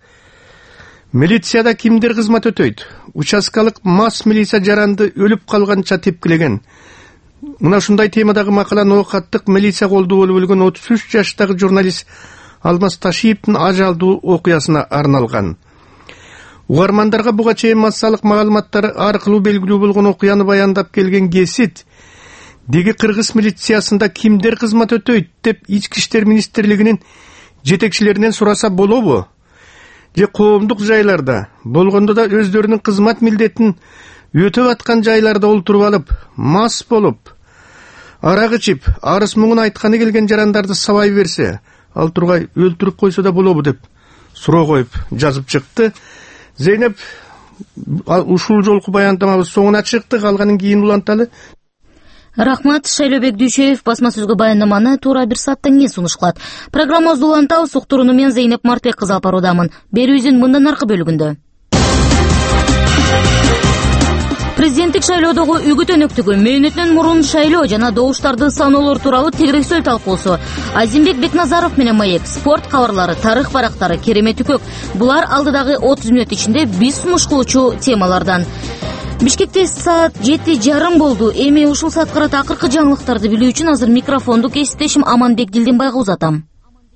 Милицияда кимдер кызмат өтөйт? Участкалык масс милиция жаранды өлүп калганча тепкилеген. Мына ушундай темадагы макала ноокаттык милиция колдуу болуп өлгөн отуз үч жаштагы журналист Алмаз Ташиевдин ажалдуу окуясына арналган. угармандарга буга чейин массалык маалыматтар аркылуу белгилүү болгон окуяны баяндап келген Кесит деги кыргыз милициясында кимдер кызмат өтөйт деп ички иштер министрлигинин жетекчилеринен сураса болобу? Же коомдук жайларда болгондо да өздөрүнүн кызмат милдетин өтөп аткан жайларда олтуруп алып, мас болуп, арак ичип, арыз муңун айтканы келген жарандарды сабай берсе, ал тургай өлтүрүп койсо да болобу деп суроо коюп жазып чыкты. Зейнеп, ушул жолку баяндамабыз соңуна чыкты, калганын кийин уланталы. Рахмат. Шайлообек Дүйшөев басма сөзгө баяндаманы туура бир сааттан кийин сунуш кылат. Программабызды улантабыз. Уктурууну мен Зейнеп Мартбек кызы алып баруудамын. Берүүбүздүн мындан аркы бөлүгүндө президенттик шайлоодогу үгүт өнөктүгү, мөөнөтүнөн мурун шайлоо жана добуштарды саноолор тууралуу тегеректөө талкуусу, Азимбек Бекназаров менен Маек, спорт кабарлары, тарых барактары, керемет үкөк. Булар алдыдагы отуз мүнөт ичинде биз сунуш кылуучу темалардан. Бишкекте саат жети жарым болду. Эми ушул саатка карата акыркы жаңылыктарды билүү үчүн азыр микрофонду кесиптешим Аманбек Дилденбайга узатам.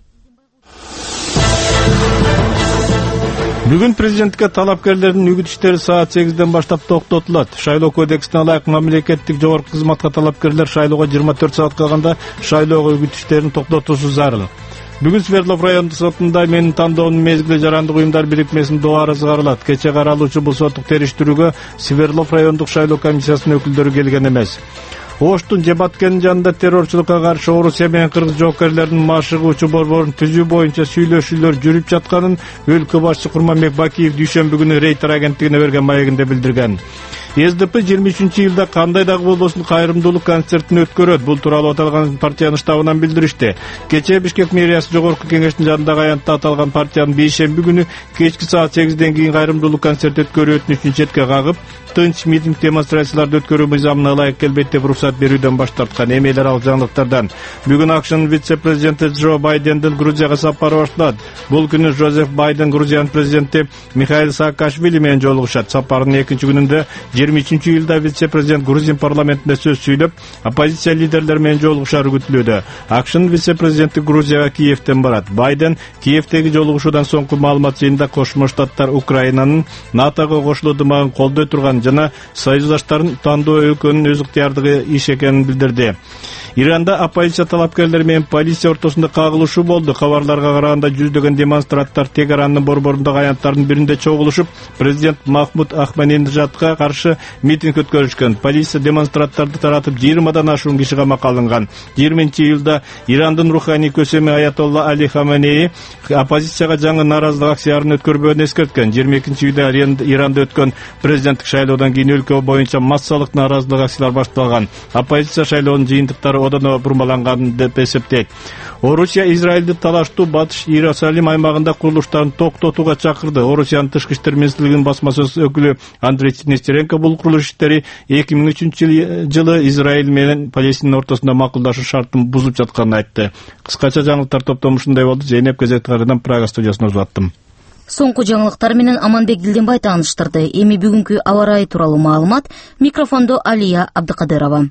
Бүгүн президентке талапкерлердин үгүт иштери саат сегизден баштап токтотулат. Шайлоо кодексине ылайык мамлекеттик жогорку кызматка талапкерлер шайлоого жыйырма төрт саат калганда шайлоого үгүт иштерин токтотуусу зарыл. Бүгүн Свердлов райондук сотунда менин тандоонун мезгили жарандык уюмдар бирикмесинин доору чыгарылат. Кече каралуучу бул соттук териштирүүгө Свердлов райондук шайлоо комиссиясынын өкүлдөрү келген эмес. Оштун Жебаткенин жанында террорчулукка каршы Орусия менен кыргыз жоокерлердин машыгуучу борборун түзүү боюнча сүйлөшүүлөр жүрүп жатканын өлкө башчысы Курманбек Бакиев дүйшөмбү күнү Рейтер агенттигине берген маегинде билдирген. эс дэ пэ жыйырма үчүнчү жылда кандай дагы болбосун кайрымдуулук концертин өткөрөт. Бул тууралуу аталган партиянын штабынан билдиришти. Кечээ Бишкек мэриясы жогорку кеңештин жанындагы аянтта аталган партиянын бейшемби күнү кечки саат сегизден кийин кайрымдуулук концерт өткөрүү өтүнүчүн четке кагып, тынч митинг демонстрацияларды өткөрүү мыйзамына ылайык келбейт деп уруксат берүүдөн баш тарткан. Эми эл аралык жаңылыктардан бүгүн акшнын вице-президенти Джо Байдендин Грузияга сапары башталат. Бул күнү Жозеф Байден Грузиянын президенти Михаил Саакашвили менен жолугушат. Сапарынын экинчи күнүндө жыйырма үчүнчү жылда вице-президент Грузин парламентинде сөз сүйлөп, оппозиция лидерлери менен жолугушары күтүлүүдө. Акшнын вице-президенти Грузияга Киевтен барат. Байден Киевтеги жолугушуудан соңку маалымат жыйынында Кошмо Штаттар Украинанын НАТОго кошулуудумагын колдой турган жана союздаштарын тандоо өлкөнүн өз ыктыярдыгы иш экенин билдирди. Иранда оппозиция талапкерлери менен полиция ортосунда кагылышуу болду. Кабарларга караганда жүздөгөн демонстранттар Тегеранын борборундагы аянттардын биринде чогулушуп, президент Махмуд Ахмадинежадка каршы митинг өткөрүшкөн. Полиция демонстранттарды таратып жыйырмадан ашуун киши камакка алынган. жыйырманчы июлда Ирандын руханий көсөмү Аятолла Али Хаменеи оппозицияга жаңы нааразылык акцияларын өткөрбөөнү эскерткен. жыйырма экинчи июлда Иранда өткөн президенттик шайлоодон кийин өлкө боюнча массалык нааразылык акциялар башталган. Оппозиция шайлоонун жыйынтыктары одан бурмаланган деп эсептейт. Орусия Израилди талаштуу Батыш Иерусалим аймагында курулуштарын токтотууга чакырды. Орусиянын тышкы иштер министрлигинин басма сөз өкүлү Андрей Нестеренко бул курулуш иштери эки миң үчүнчү жылы Израиль менен Палестина ортосунда макулдашуу шартын бузуп жатканын айтты. Кыскача жаңылыктар топтому ушундай болду. Зейнеп Кезектагардан Прага студиясына узаттым. Соңку жаңылыктар менен Аманбек Дилденбай тааныштырды. Эми бүгүнкү аба ырайы тууралуу маалымат. Микрофондо Алия Абдыкадырова.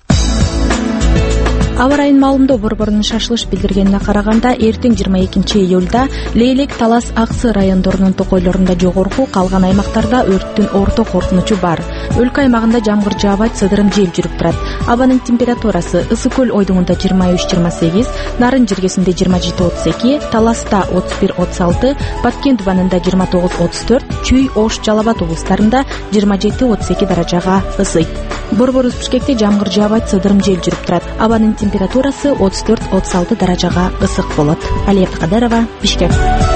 Аба ырайынын маалымдоо борборунун шашылыш билдиргенине караганда, эртең жыйырма экинчи июлда Лейлек, Талас, Аксы райондорунун токойлорунда жогорку, калган аймактарда өрттүн орто коркунучу бар. Өлкө аймагында жамгыр жаабайт, сыдырым жел жүрүп турат. Абанын температурасы Ысык көл ойдуңунда жыйырма үч жыйырма сегиз, Нарын жиргесинде жыйырма жети отуз эки, Таласта отуз бир отуз алты, Баткен дубанында жыйырма тогуз отуз төрт, Чүй, Ош, Жалал Абад облустарында жыйырма жети отуз эки даражага ысыйт. Борборубуз Бишкекте жамгыр жаабайт, сыдырым жел жүрүп турат. Абанын температурасы отуз төрт отуз алты даражага ысык болот. Алия Абдыкадырова, Бишкек.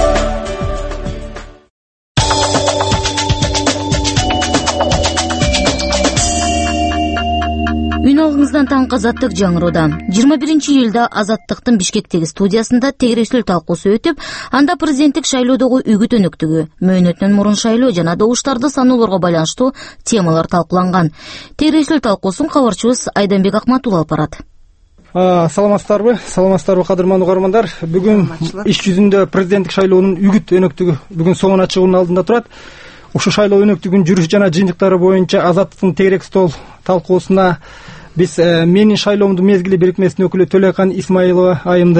Үн алгыңыздан таңкы Азаттык жаңырууда. жыйырма биринчи июлда Азаттыктын Бишкектеги студиясында тегерешүү талкуусу өтүп, анда президенттик шайлоодогу үгүт өнөктүгү, мөөнөтүнөн мурун шайлоо жана добуштарды саноолорго байланыштуу темалар талкууланган. Тегерешүү талкуусун кабарчыбыз Айданбек Акматул алып барат. Саламатсыздарбы? Саламатсыздарбы, кадырман угармандар? Бүгүн иш жүзүндө президенттик шайлоонун үгүт өнөктүгү бүгүн соңуна чыгуунун алдында турат. Ушул шайлоо өнөктүгүнүн жүрүш жана жыйынтыктары боюнча Азаттыктын тегерек стол талкуусуна биз менин шайлоомдун мезгили бирикмесинин өкүлү Төлөкан Исмаилова айымды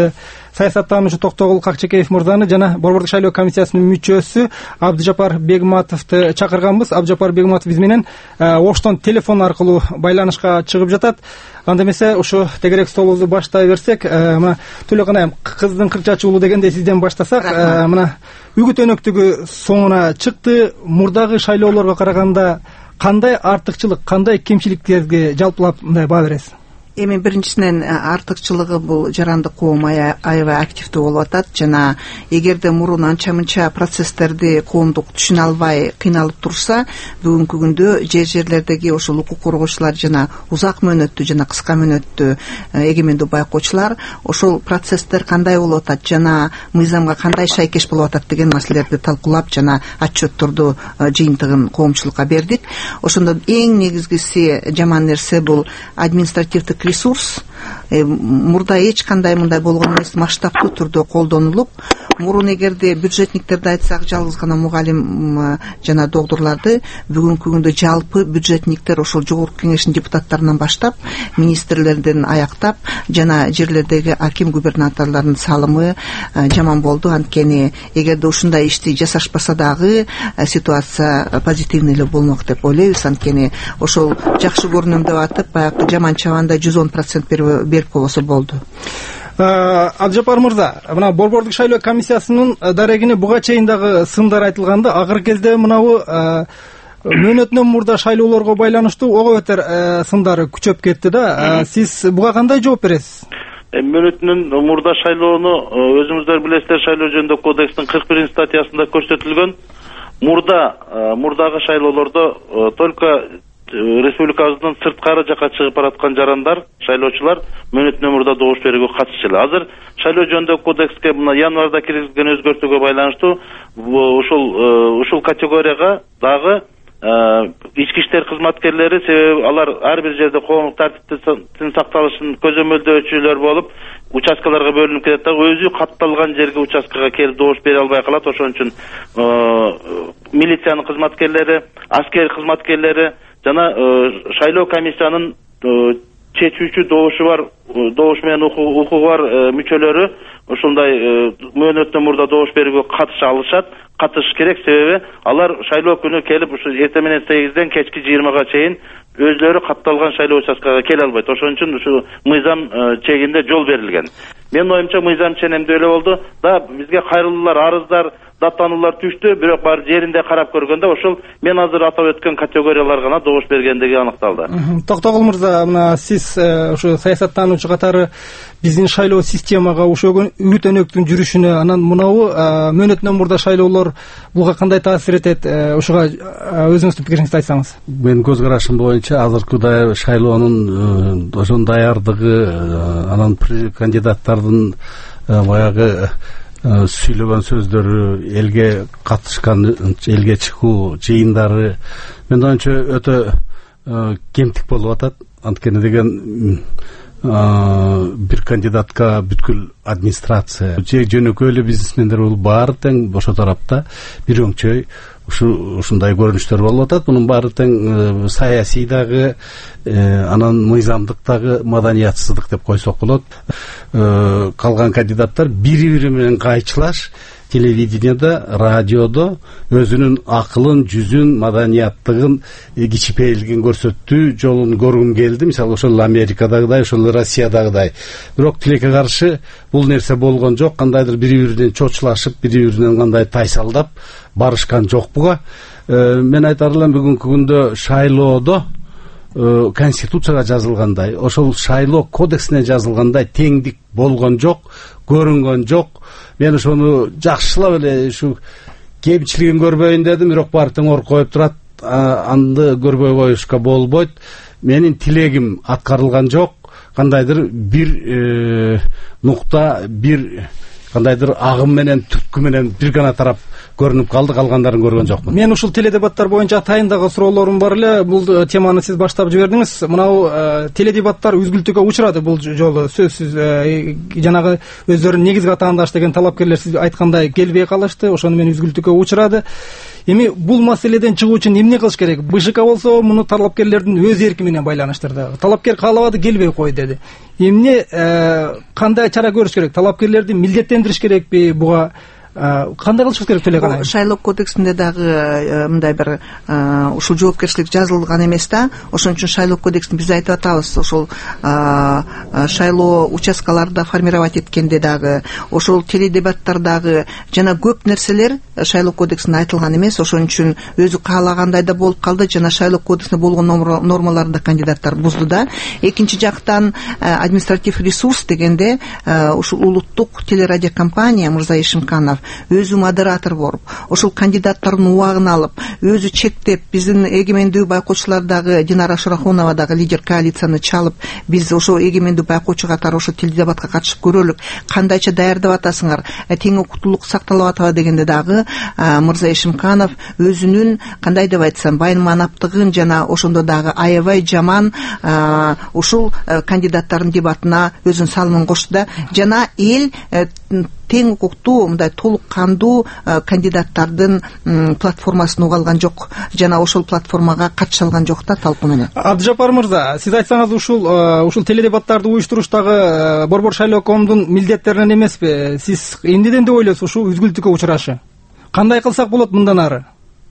саясаттануучу Токтогул Какчекеев мырзаны жана Борбордук шайлоо комиссиясынын мүчөсү Абдыжапар Бегматовду чакырганбыз. Абдыжапар Бегматов биз менен Оштон телефон аркылуу байланышка чыгып жатат. Анда эмесе ушу тегерек столубузду баштай берсек, мына Төлөканайым, кыздын кырк чачы уулу дегенде сизден баштасак, мына үгүт өнөктүгү соңуна чыкты. Мурдагы шайлоолорго караганда кандай артыкчылык, кандай кемчиликтерге жалпылап мындай баа бересиз? Эми биринчисинен артыкчылыгы бул жарандык коом аябай активдүү болуп атат жана эгерде мурун анча мынча процесстерди коомдук түшүнө албай кыйналып турса, бүгүнкү күндө жер жерлердеги ошол укук коргоочулар жана узак мөөнөттүү жана кыска мөөнөттүү эгемендүү байкоочулар ошол процесстер кандай болуп атат жана мыйзамга кандай шайкеш болуп атат деген маселелерди талкуулап жана отчетторду жыйынтыгын коомчулукка бердик. Ошондо эң негизгиси жаман нерсе бул административдик ресурс. Мурда эч кандай мындай болгон эмес, масштабтуу түрдө колдонулуп, мурун эгерде бюджетниктерди айтсак, жалгыз гана мугалим жана доктурларды, бүгүнкү күндө жалпы бюджетниктер ошол жогорку кеңештин депутаттарынан баштап, министрлерден аяктап, жана жерлердеги аким губернаторлордун салымы жаман болду. Анткени эгерде ушундай ишти жасашпаса дагы ситуация позитивный эле болмок деп ойлойбуз. Анткени ошол жакшы көрүнөм деп атып, баягы жаман чабанда жүз он процент берип койбосо болду. Абдыжапар мырза, мына Борбордук шайлоо комиссиясынын дарегине буга чейин дагы сындар айтылганда, акыркы кезде мынабу мөөнөтүнөн мурда шайлоолорго байланыштуу ого бетер сындары күчөп кетти да. Сиз буга кандай жооп бересиз? Мөөнөтүнөн мурда шайлоону өзүңүздөр билесиздер, шайлоо жөнүндө кодекстин кырк биринчи статьясында көрсөтүлгөн. Мурда мурдагы шайлоолордо только республикабыздын сырткары жака чыгып бараткан жарандар, шайлоочулар мөөнөтүнөн мурда добуш берүүгө катышчу эле. Азыр шайлоо жөнүндөгү кодекске мына январда киргизилген өзгөртүүгө байланыштуу ушул ушул категорияга дагы ички иштер кызматкерлери, себеби алар ар бир жерде коомдук тартиптин сакталышын көзөмөлдөөчүлөр болуп, участкаларга бөлүнүп кетет да, өзү катталган жерге участкага келип добуш бере албай калат. Ошон үчүн милициянын кызматкерлери, аскер кызматкерлери жана шайлоо комиссиянын чечүүчү добушу бар, добуш менен укугу бар мүчөлөрү ушундай мөөнөттөн мурда добуш берүүгө катыша алышат, катыш керек. Себеби алар шайлоо күнү келип ушу эртең менен сегизден кечки жыйырмага чейин өзлөрү катталган шайлоо участкага келе албайт. Ошон үчүн ушу мыйзам чегинде жол берилген. Менин оюмча мыйзам ченемдүү эле болду да. Бизге кайрылуулар, арыздар, даттануулар түштү, бирок бар жеринде карап көргөндө ошол мен азыр атап өткөн категориялар гана добуш бергендиги аныкталды. Токтогул мырза, мына сиз ушу саясаттануучу катары биздин шайлоо системага ошого үгүт өнөктүн жүрүшүнө, анан мынабу мөөнөтүнөн мурда шайлоолор буга кандай таасир этет, ушуга өзүңүздүн пикириңизди айтсаңыз. Менин көз карашым боюнча азыркы шайлоонун ошон даярдыгы, анан кандидаттардын баягы сүйлөгөн сөздөрү, элге катышкан, элге чыгуу жыйындары мен оюмча өтө кемтик болуп атат. Анткени деген бир кандидатка бүткүл администрация, же жөнөкөй эле бизнесмендер болуп баары тең ошо тарапта бир өңчөй ушундай көрүнүштөр болуп атат. Мунун баары тең саясий дагы, анан мыйзамдык дагы маданиятсыздык деп койсок болот. Калган кандидаттар бири-бири менен кайчылаш телевидениеде, радиодо өзүнүн акылын, жүзүн, маданияттыгын, кичипейлигин көрсөттүү жолун көргүм келди. Мисалы ошол Америкадагыдай, ошол Россиядагыдай. Бирок тилекке каршы бул нерсе болгон жок. Кандайдыр бири-биринен чочулашып, бири-биринен кандай тайсалдап барышкан жок буга. Мен айтар элем, бүгүнкү күндө шайлоодо конституцияга жазылгандай, ошол шайлоо кодексине жазылгандай теңдик болгон жок, көрүнгөн жок. Мен ошону жакшылап эле ушу кемчилигин көрбөйүн дедим, бирок баары тең ор коюп турат. Анды көрбөй коюшка болбойт. Менин тилегим аткарылган жок. Кандайдыр бир нукта, бир кандайдыр агым менен, түрткү менен бир гана тарап көрүнүп калды, калгандарын көргөн жокмун. Мен ушул теледебаттар боюнча атайын дагы суроолорум бар эле. Бул теманы сиз баштап жибердиңиз. Мынау теледебаттар үзгүлтүүгө учурады бул жолу. Сөзсүз жанагы өздөрүнүн негизги атаандаш деген талапкерлер сиз айткандай келбей калышты. Ошону менен үзгүлтүүгө учурады. Эми бул маселеден чыгуу үчүн эмне кылыш керек? БШК болсо муну талапкерлердин өз эрки менен байланыштырды. Талапкер каалабады, келбей кой деди. Эмне кандай чара көрүш керек? Талапкерлерди милдеттендириш керекпи буга? Кандай кылышыбыз керек Төлеган? Шайлоо кодексинде дагы мындай бир ушул жоопкерчилик жазылган эмес да. Ошон үчүн шайлоо кодексин биз айтып атабыз. Ошол шайлоо участкаларды формировать эткенде дагы, ошол теледебаттардагы жана көп нерселер шайлоо кодексинде айтылган эмес. Ошон үчүн өзү каалагандай да болуп калды. Жана шайлоо кодексинде болгон нормаларды кандидаттар бузду да. Экинчи жактан административ ресурс дегенде ушул улуттук телерадиокомпания Мырза Ишимканов өзү модератор болуп, ошол кандидаттардын убагын алып, өзү чектеп, биздин эгемендүү байкоочулардагы Динара Шурахунова дагы лидер коалицияны чалып, биз ошо эгемендүү байкоочу катары ошо теледебатка катышып көрөлүк, кандайча даярдап атасыңар, тең укуктуулук сакталып атабы дегенде дагы Мырза Ишимканов өзүнүн кандай деп айтсам, байманаптыгын жана ошондо дагы аябай жаман ушул кандидаттардын дебатына өзүнүн салымын кошту да, жана эл тең укуктуу, мындай толук кандуу кандидаттардын платформасын уга алган жок, жана ошол платформага катыша алган жок да талкуу менен. Абдыжапар мырза, сиз айтсаңыз, ушул ушул теледебаттарды уюштуруштагы Борбор шайлоо комдун милдеттеринен эмеспи? Сиз эмнеден деп ойлойсуз ушул үзгүлтүүгө учурашы? Кандай кылсак болот мындан ары?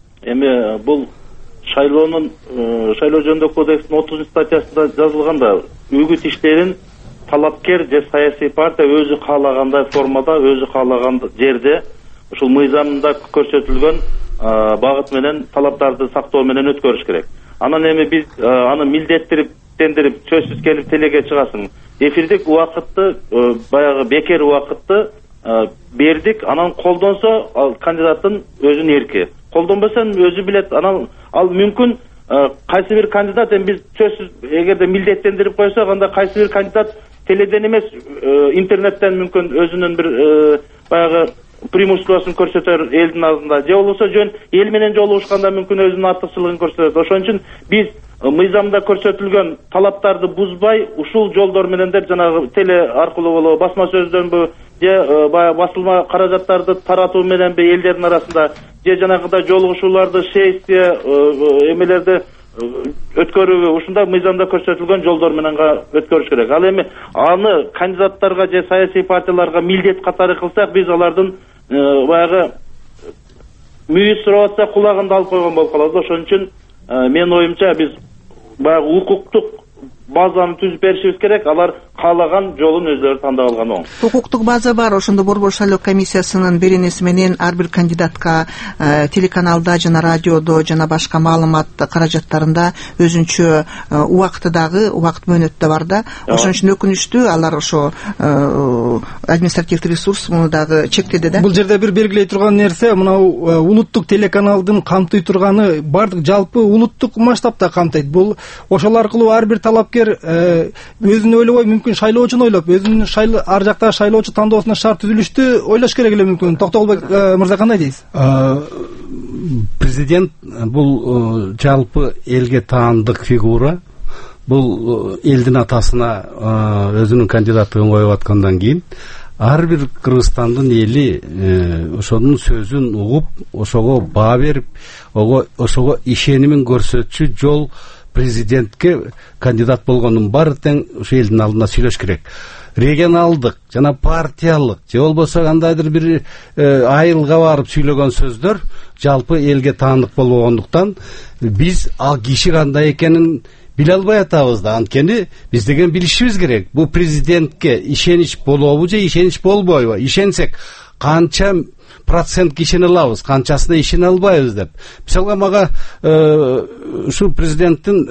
Эми бул шайлоонун шайлоо жөнүндө кодекстин отузунчу статьясында жазылган да, үгүт иштерин талапкер же саясий партия өзү каалагандай формада, өзү каалаган жерде ушул мыйзамда көрсөтүлгөн багыт менен талаптарды сактоо менен өткөрүш керек. Анан эми биз аны милдеттирип тендирип сөзсүз келип телеге чыгасың. Эфирдик убакытты, баягы бекер убакытты бердик, анан колдонсо ал кандидаттын өзүнүн эрки. Колдонбосо өзү билет, анан ал мүмкүн кайсы бир кандидат, эми биз сөзсүз эгерде милдеттендирип койсок, анда кайсы бир кандидат теледен эмес, интернеттен мүмкүн өзүнүн бир баягы преимуществосун көрсөтөр элдин алдында, же болбосо жөн эл менен жолугушканда мүмкүн өзүнүн артыкчылыгын көрсөтөт. Ошон үчүн биз мыйзамда көрсөтүлгөн талаптарды бузбай, ушул жолдор менен деп, жанагы теле аркылуу болобу, басма сөздөнбү, же баягы басылма каражаттарды таратуу мененби элдердин арасында, же жанагыдай жолугушууларды, шествие эмелерди өткөрүүбү, ушундай мыйзамда көрсөтүлгөн жолдор менен өткөрүш керек. Ал эми аны кандидаттарга же саясий партияларга милдет катары кылсак, биз алардын баягы мүйүз сурап атса кулагында алып койгон болуп калабыз. Ошон үчүн менин оюмча биз баягы укуктук базаны түзүп беришибиз керек. Алар каалаган жолун өздөрү тандап алган оң. Укуктук база бар. Ошондо Борбор шайлоо комиссиясынын беренеси менен ар бир кандидатка телеканалда жана радиодо жана башка маалымат каражаттарында өзүнчө убакыты дагы, убакыт мөөнөтү да бар да. Ошон үчүн өкүнүчтүү, алар ошо административ ресурс муну дагы чектеди да. Бул жерде бир белгилей турган нерсе, мынау улуттук телеканалдын камтый турганы бардык жалпы улуттук масштабта камтыйт. Бул ошол аркылуу ар бир талапкер өзүн ойлобой, мүмкүн шайлоочуну ойлоп, өзүнүн шайлоо ар жакта шайлоочу тандоосуна шарт түзүлүштү ойлош керек эле мүмкүн. Токтогулбек мырза, кандай дейсиз? Президент бул жалпы элге таандык фигура. Бул элдин атасына өзүнүн кандидаттыгын коюп аткандан кийин ар бир Кыргызстандын эли ошонун сөзүн угуп, ошого баа берип, ошого ишенимин көрсөтчү жол президентке кандидат болгонун баары тең ушу элдин алдында сүйлөш керек. Регионалдык жана партиялык же болбосо кандайдыр бир айылга барып сүйлөгөн сөздөр жалпы элге таандык болбогондуктан биз ал киши кандай экенин биле албай атабыз да. Анткени биз деген билишибиз керек. Бул президентке ишенич болобу же ишенич болбойбу? Ишенсек канча процент ишене алабыз, канчасына ишене албайбыз деп. Мисалга мага ушу президенттин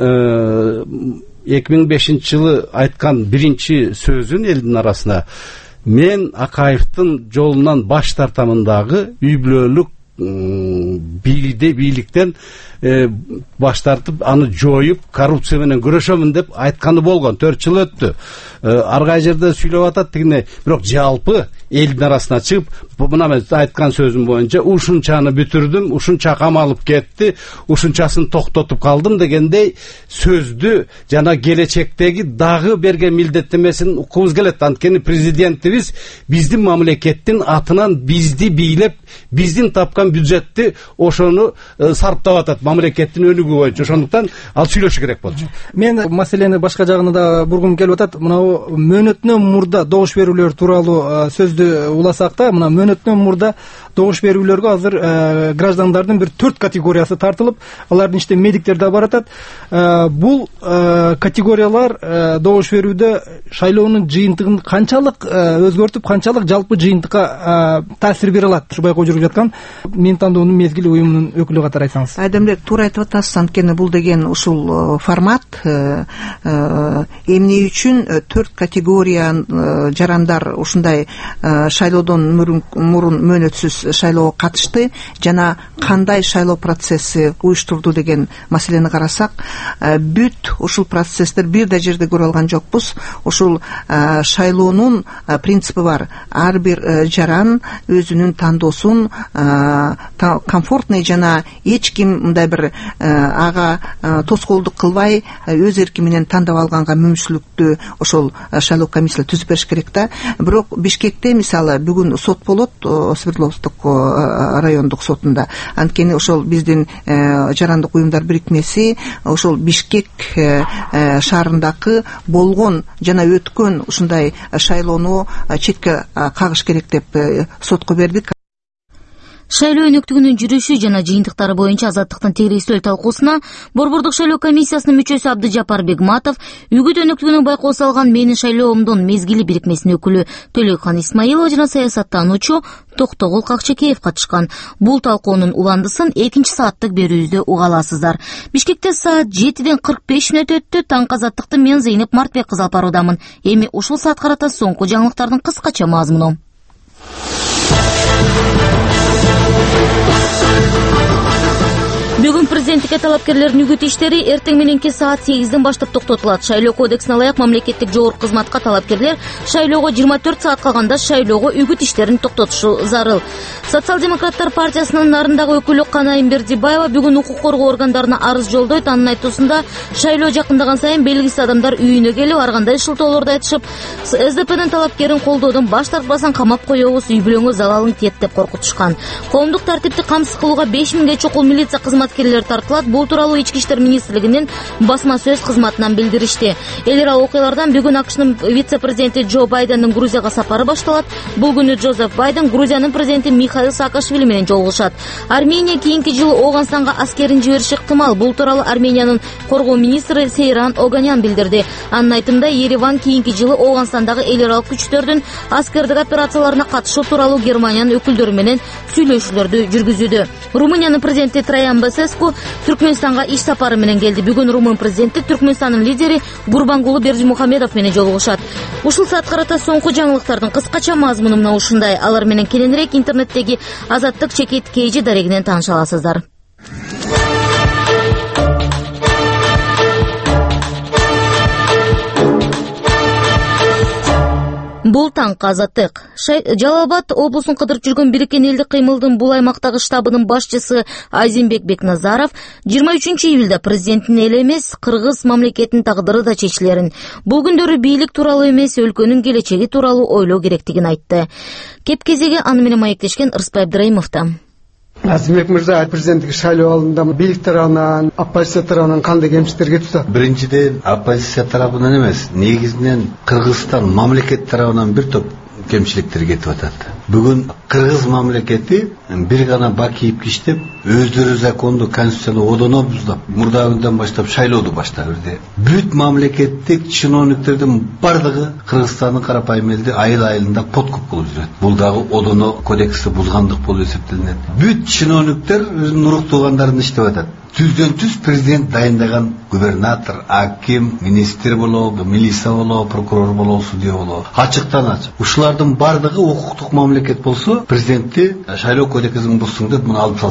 эки миң бешинчи жылы айткан биринчи сөзүн элдин арасына, мен Акаевдин жолунан баш тартамын дагы үй бүлөлүк бийликтен баш тартып, аны жоюп, коррупция менен күрөшөмүн деп айтканы болгон. төрт жыл өттү. Ар кай жерде сүйлөп атат дегене, бирок жалпы элдин арасына чыгып, мына мен айткан сөзүм боюнча ушунчаны бүтүрдүм, ушунча камалып кетти, ушунчасын токтотуп калдым дегендей сөздү жана келечектеги дагы берген милдеттемесин уккубуз келет. Анткени президентибиз биздин мамлекеттин атынан бизди бийлеп, биздин тапкан бюджетти ошону сарптап атат мамлекеттин өнүгүү боюнча. Ошондуктан ал сүйлөшү керек болчу. Мен маселени башка жагына да бургум келип атат. Мына мөөнөтүнөн мурда добуш берүүлөр тууралуу сөздү уласак да, мына мөөнөтүнөн мурда добуш берүүлөргө азыр граждандардын бир төрт категориясы тартылып, алардын ичинде медиктер да бар атат. Бул категориялар добуш берүүдө шайлоонун жыйынтыгын канчалык өзгөртүп, канчалык жалпы жыйынтыкка таасир бере алат? Ушубай жүрүп жаткан Мен тандоонун мезгили уюмунун өкүлү катары айтсаңыз. Айдамбек, туура айтып атасыз. Анткени бул деген ушул формат эмне үчүн төрт категория жарандар ушундай шайлоодон мурун мөөнөтсүз шайлоого катышты жана кандай шайлоо процесси уюштурду деген маселени карасак, бүт ушул процесстер бир да жерде көрө алган жокпуз. Ушул шайлоонун принципи бар. Ар бир жаран өзүнүн тандоосун комфортный жана эч ким мындай бир ага тоскоолдук кылбай өз эрки менен тандап алганга мүмкүнчүлүктү ошол шайлоо комиссия түзүп бериш керек да. Бирок Бишкекте мисалы бүгүн сот болот, Свердловск райондук сотунда. Анткени ошол биздин жарандык уюмдар бирикмеси ошол Бишкек шаарындагы болгон жана өткөн ушундай шайлоону четке кагыш керек деп сотко бердик. Шайлоо өнөктүгүнүн жүрүшү жана жыйынтыктары боюнча Азаттыктын тегерестүү талкуусуна Борбордук шайлоо комиссиясынын мүчөсү Абдыжапар Бегматов, Үгүт өнөктүгүнүн байкоосу алган Менин шайлоомдун мезгили бирикмесинин өкүлү Төлөкхан Исмаилова жана саясаттануучу Токтогул Какчекеев катышкан. Бул талкуунун уландысын экинчи сааттык берүүбүздө уга аласыздар. Бишкекте саат жетиден кырк беш мүнөт өттү. Таңкы Азаттыкты мен Зейнеп Мартбек кызы алып баруудамын. Эми ушул саат карата соңку жаңылыктардын кыскача мазмуну. Бүгүн президенттикке талапкерлердин үгүт иштери эртең мененки саат сегизден баштап токтотулат. Шайлоо кодексине ылайык мамлекеттик жогорку кызматка талапкерлер шайлоого жыйырма төрт саат калганда шайлоого үгүт иштерин токтотушу зарыл. Социал-демократтар партиясынын нарындагы өкүлү Канайым Бердибаева бүгүн укук коргоо органдарына арыз жолдойт. Анын айтуусунда шайлоо жакындаган сайын белгисиз адамдар үйүнө келип, ар кандай шылтоолорду айтышып, эс дэ пэдин талапкерин колдоодон баш тартпасаң камап коебуз, үй бүлөңө залалың тиет деп коркутушкан. Коомдук тартипти камсыз кылууга беш миңге чукул милиция кызматкерлери тартылат. Бул тууралуу Ички иштер министрлигинин басма сөз кызматынан билдиришти. Эл аралык окуялардан бүгүн АКШнын вице-президенти Джо Байдендин Грузияга сапары башталат. Бул күнү Жозеф Байден Грузиянын президенти Михаил Саакашвили менен жолугушат. Армения кийинки жылы Ооганстанга аскерин жибериши ыктымал. Бул тууралуу Армениянын коргоо министри Сейран Оганян билдирди. Анын айтымында Ереван кийинки жылы Ооганстандагы эл аралык күчтөрдүн аскердик операцияларына катышуу тууралуу Германиянын өкүлдөрү менен сүйлөшүүлөрдү жүргүзүүдө. Румыниянын президенти Траян Басеску Түркмөнстанга иш сапары менен келди. Бүгүн Румын президенти Түркмөнстандын лидери Гурбангулы Бердимухамедов менен жолугушат. Ушул саат карата соңку жаңылыктардын кыскача мазмуну мына ушундай. Алар менен кененирээк интернеттеги Азаттык чекит кейжи дарегинен тааныша аласыздар. Бул таңкы Азаттык. Жалал Абад облусун кыдырып жүргөн Бириккен элдик кыймылдын бул аймактагы штабынын башчысы Азимбек Бекназаров жыйырма үчүнчү июлда президенттин эле эмес, Кыргыз мамлекетинин тагдыры да чечилерин, бул күндөрү бийлик тууралуу эмес, өлкөнүн келечеги тууралуу ойлоо керектигин айтты. Кеп кезеге аны менен маектешкен Ырысбай Абдрайымовда. Азимбек мырза, президенттик шайлоо алдында бийлик тарабынан, оппозиция тарабынан кандай кемчиликтерге tutат? Биринчиден, оппозиция тарабынан эмес, негизинен Кыргызстан мамлекет тарабынан бир топ кемчиликтер кетип атат. Бүгүн Кыргыз мамлекети бир гана бак кийип киштеп, өздөрү законду, конституцияны одоно бузуп, мурдагыдан баштап шайлооду баштап берди. Бүт мамлекеттик чиновниктердин бардыгы Кыргызстандын карапайым элди айыл айылында подкуп кылып жүрөт. Бул дагы одоно кодексти бузгандык болуп эсептелинет. Бүт чиновниктер өзүнүн урук туугандарын иштеп атат. Түздөн түз президент дайындаган губернатор, аким, министр болобу, милиция болобу, прокурор болобу, судья болобу, ачыктан ачык. Ушулардын бардыгы укуктук мамлекет болсо, президентти шайлоо кодексин бузсуң деп муну алып салса болот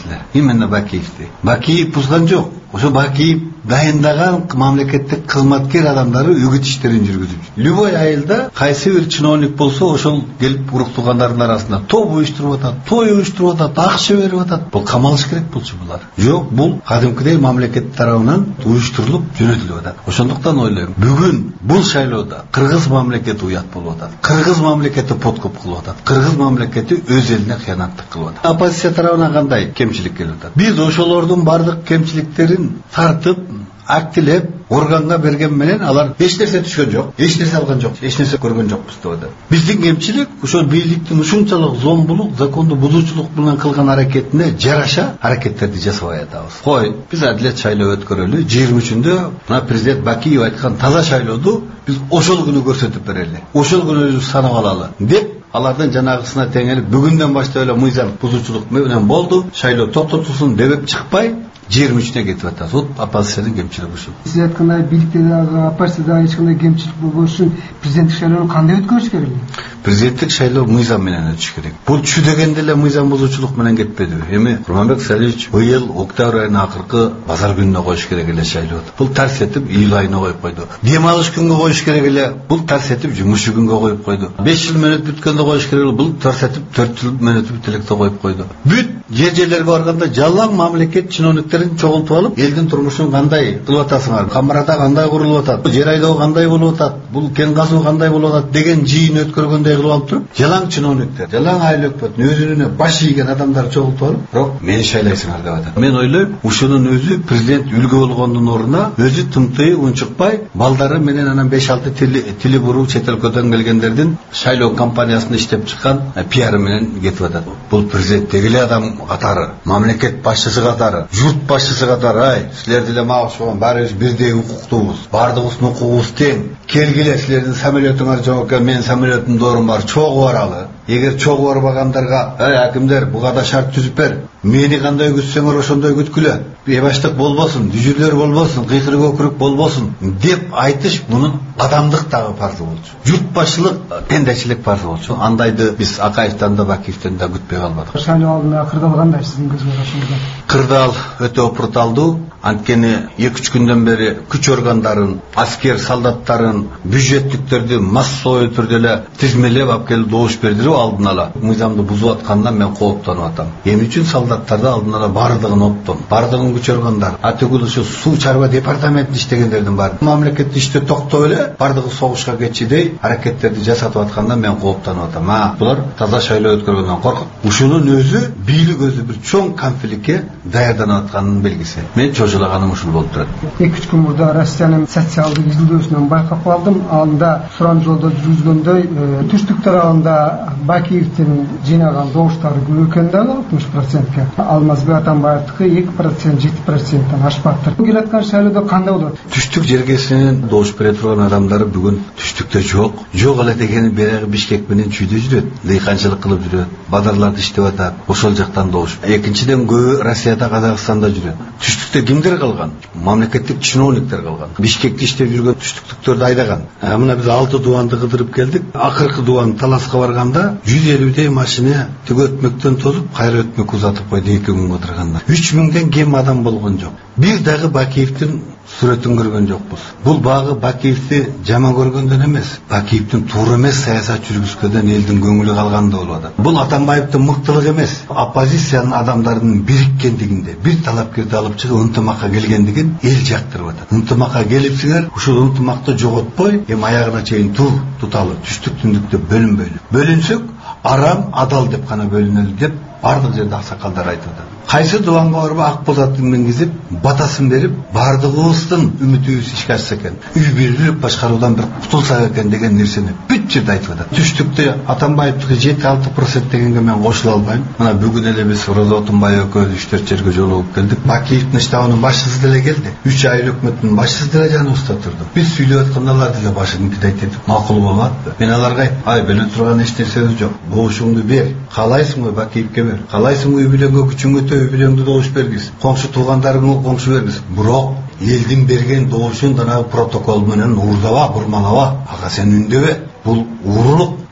эле. Именно Бакиевди. Бакиев бузган жок. Ошо Бакиев дайындаган мамлекеттик кызматкер адамдары үгүт иштерин жүргүзүп. Любой айылда кайсы бир чиновник болсо, ошол келип уруктугандардын арасында топ уюштуруп атат, той уюштуруп атат, акча берип атат. Бул камалыш керек болчу булар. Жок, бул кадимкидей мамлекет тарабынан уюштурулуп жөнөтүлүп атат. Ошондуктан ойлойм, бүгүн бул шайлоодо кыргыз мамлекети уят болуп атат. Кыргыз мамлекети подкуп кылып атат. Кыргыз мамлекети өз элине кыянаттык кылып атат. Оппозиция тарабынан кандай кемчилик келип атат? Биз ошолордун бардык кемчиликтерин тартып, актилеп, органга берген менен алар эч нерсе түшкөн жок, эч нерсе алган жок, эч нерсе көргөн жокпуз деп атат. Биздин кемчилик ошол бийликтин ушунчалык зомбулук, законду бузуучулук менен кылган аракетине жараша аракеттерди жасабай атабыз. Кой, биз адилет шайлоо өткөрөлү, жыйырма үчүндө мына президент Бакиев айткан таза шайлоодо биз ошол күнү көрсөтүп берели. Ошол күнү өзүбүз санап алалы деп алардын жанагысына теңелип, бүгүндөн баштап эле мыйзам бузуучулук менен болду, шайлоо токтотулсун деп чыкпай жыйырма үчүнө кетип атат. Вот оппозициянын кемчилиги ушул. Сиз айткандай бийликтеги оппозицияда эч кандай кемчилик болбош үчүн президенттик шайлоону кандай өткөрүш керек? Президенттик шайлоо мыйзам менен өтүш керек. Бул чү дегенде эле мыйзам бузуучулук менен кетпедиби? Эми Курманбек Салиевич быйыл октябрь айынын акыркы базар күнүнө коюш керек эле шайлоону. Бул тарс этип июль айына коюп койду. Дем алыш күнгө коюш керек эле. Бул тарс этип жумуш күнгө коюп койду. беш жыл мөөнөт бүткөндө коюш керек эле. Бул тарс этип төрт жыл мөөнөт бүт электе коюп койду. Бүт жер-жерлерге барганда жалаң мамлекет чиновниктерин чогултуп алып, элдин турмушун кандай кылып атасыңар? Камарада кандай курулуп атат? Жер айдоо кандай болуп атат? Бул кен казуу кандай болуп атат деген жыйын өткөргөндөй кылып алып туруп, жалаң чиновниктер, жалаң айыл өкмөт өзүнө баш ийген адамдар чогултуп алып, бирок мени шайлайсыңар деп атат. Мен ойлойм, ушунун өзү президент үлгү болгондун ордуна өзү тымтый унчукпай, балдары менен анан беш алты тили тили буруу чет өлкөдөн келгендердин шайлоо кампаниясында иштеп чыккан пиары менен кетип атат. Бул президент дегеле адам катары, мамлекет башчысы катары, журт башчысы катары, ай, силер деле мага окшогон баарыбыз бирдей укуктуубуз, баардыгыбыздын укугубуз тең. Келгиле, силердин самолетуңар жок экен, менин самолетум доорум бар, чогуу баралы. Эгер чогуу барбагандарга, ай, акимдер, буга да шарт түзүп бер. Мени кандай күтсөңөр ошондой күткүлө. Эбаштык болбосун, дүжүрлөр болбосун, кыйкырык өкүрүк болбосун деп айтыш мунун адамдык дагы парзы болчу. Журт башчылык, пендечилик парзы болчу. Андайды биз Акаевтен да Бакиевтен да күтпөй калбадык. Шайлоо алдында кырдаал кандай сиздин көз карашыңызда? Кырдаал өтө опурталдуу. Анткени эки үч күндөн бери күч органдарын, аскер солдаттарын, бюджеттиктерди массовый түрдө эле тизмелеп алып келип добуш бердирип алдын ала мыйзамды бузуп аткандан мен кооптонуп атам. Эмне үчүн солдаттарды алдын ала бардыгын оптом, бардыгын күч органдар, атүгүл ушу суу чарба департаментинде иштегендердин баары мамлекеттик ишти токтоп эле бардыгы согушка кетчидей аракеттерди жасатып аткандан мен кооптонуп атам. А булар таза шайлоо өткөргөндөн коркуп, ушунун өзү бийлик өзү бир чоң конфликтке даярданып атканын белгиси. Мен чожулаганым ушул болуп турат. эки үч күн мурда Россиянын социалдык изилдөөсүнөн байкап калдым. Анда сурам жолдо жүргүзгөндөй түштүк тарабында Бакиевдин жыйнаган добуштары көп экен да, алтымыш процентке. Алмазбек Атамбаевдики эки процент, жети проценттен ашпаптыр. Келаткан шайлоодо кандай болот? Түштүк жергесинен добуш бере турган адамдар бүгүн түштүктө жок. Жок эле дегени береги Бишкек менен чүйдө жүрөт. Дыйканчылык кылып жүрөт. Базарларды иштеп атат. Ошол жактан добуш. Экинчиден көбү Россияда, Казакстанда жүрөт. Түштүктө кимдер калган? Мамлекеттик чиновниктер калган. Бишкекте иштеп жүргөн түштүктүктөрдү айдаган. Мына биз алты дубанды кыдырып келдик. Акыркы дубан Таласка барганда жүз элүүдөй машина тиги өтмөктөн тозуп, кайра өтмөк узатып койду эки күн отурганда. үч миңден кем адам болгон жок. Бир дагы Бакиевдин сүрөтүн көргөн жокпуз. Бул багы Бакиевди жаман көргөндөн эмес, Бакиевдин туура эмес саясат жүргүзгөндөн элдин көңүлү калганда болуп атат. Бул Атамбаевдин мыктылыгы эмес, оппозициянын адамдарынын бириккендигинде, бир талапкерди алып чыгып ынтымакка келгендигин эл жактырып атат. Ынтымакка келипсиңер, ушул ынтымакты жоготпой, эми аягына чейин тур туталы, түштүк түндүктө бөлүнбөйлү. Бөлүнсөк, арам, адал деп гана бөлүнөлү деп бардык жерде аксакалдар айтып атат. Кайсы дубанга барып ак болатын мингизип, батасын берип, бардыгыбыздын үмүтүбүз ишке ашса экен, үй бүлөлүк башкаруудан бир кутулсак экен деген нерсени бүт жерде айтып атат. Түштүктө Атамбаевдики жети алты процент дегенге мен кошула албайм. Мына бүгүн эле биз Роза Отунбаева экөөбүз үч төрт жерге жолугуп келдик. Бакиевдин штабынын башчысы деле келди. үч айыл өкмөттүн башчысы деле жаныбызда турду. Биз сүйлөп атканда алар деле башын титайтып макул болуп атты. Мен аларга айттым, ай беле турган эч нерсебиз жок. Добушуңду бер. Каалайсыңбы Бакиевке бер. Каалайсың үй бүлөнгө күчүңө үй бүлөңдү добуш бергиз. Коңшу туугандарыңа коңшу бергиз. Бирок элдин берген добушун дана протокол менен уурдаба, бурмалаба. Ага сен үндөбө. Бул уурулук.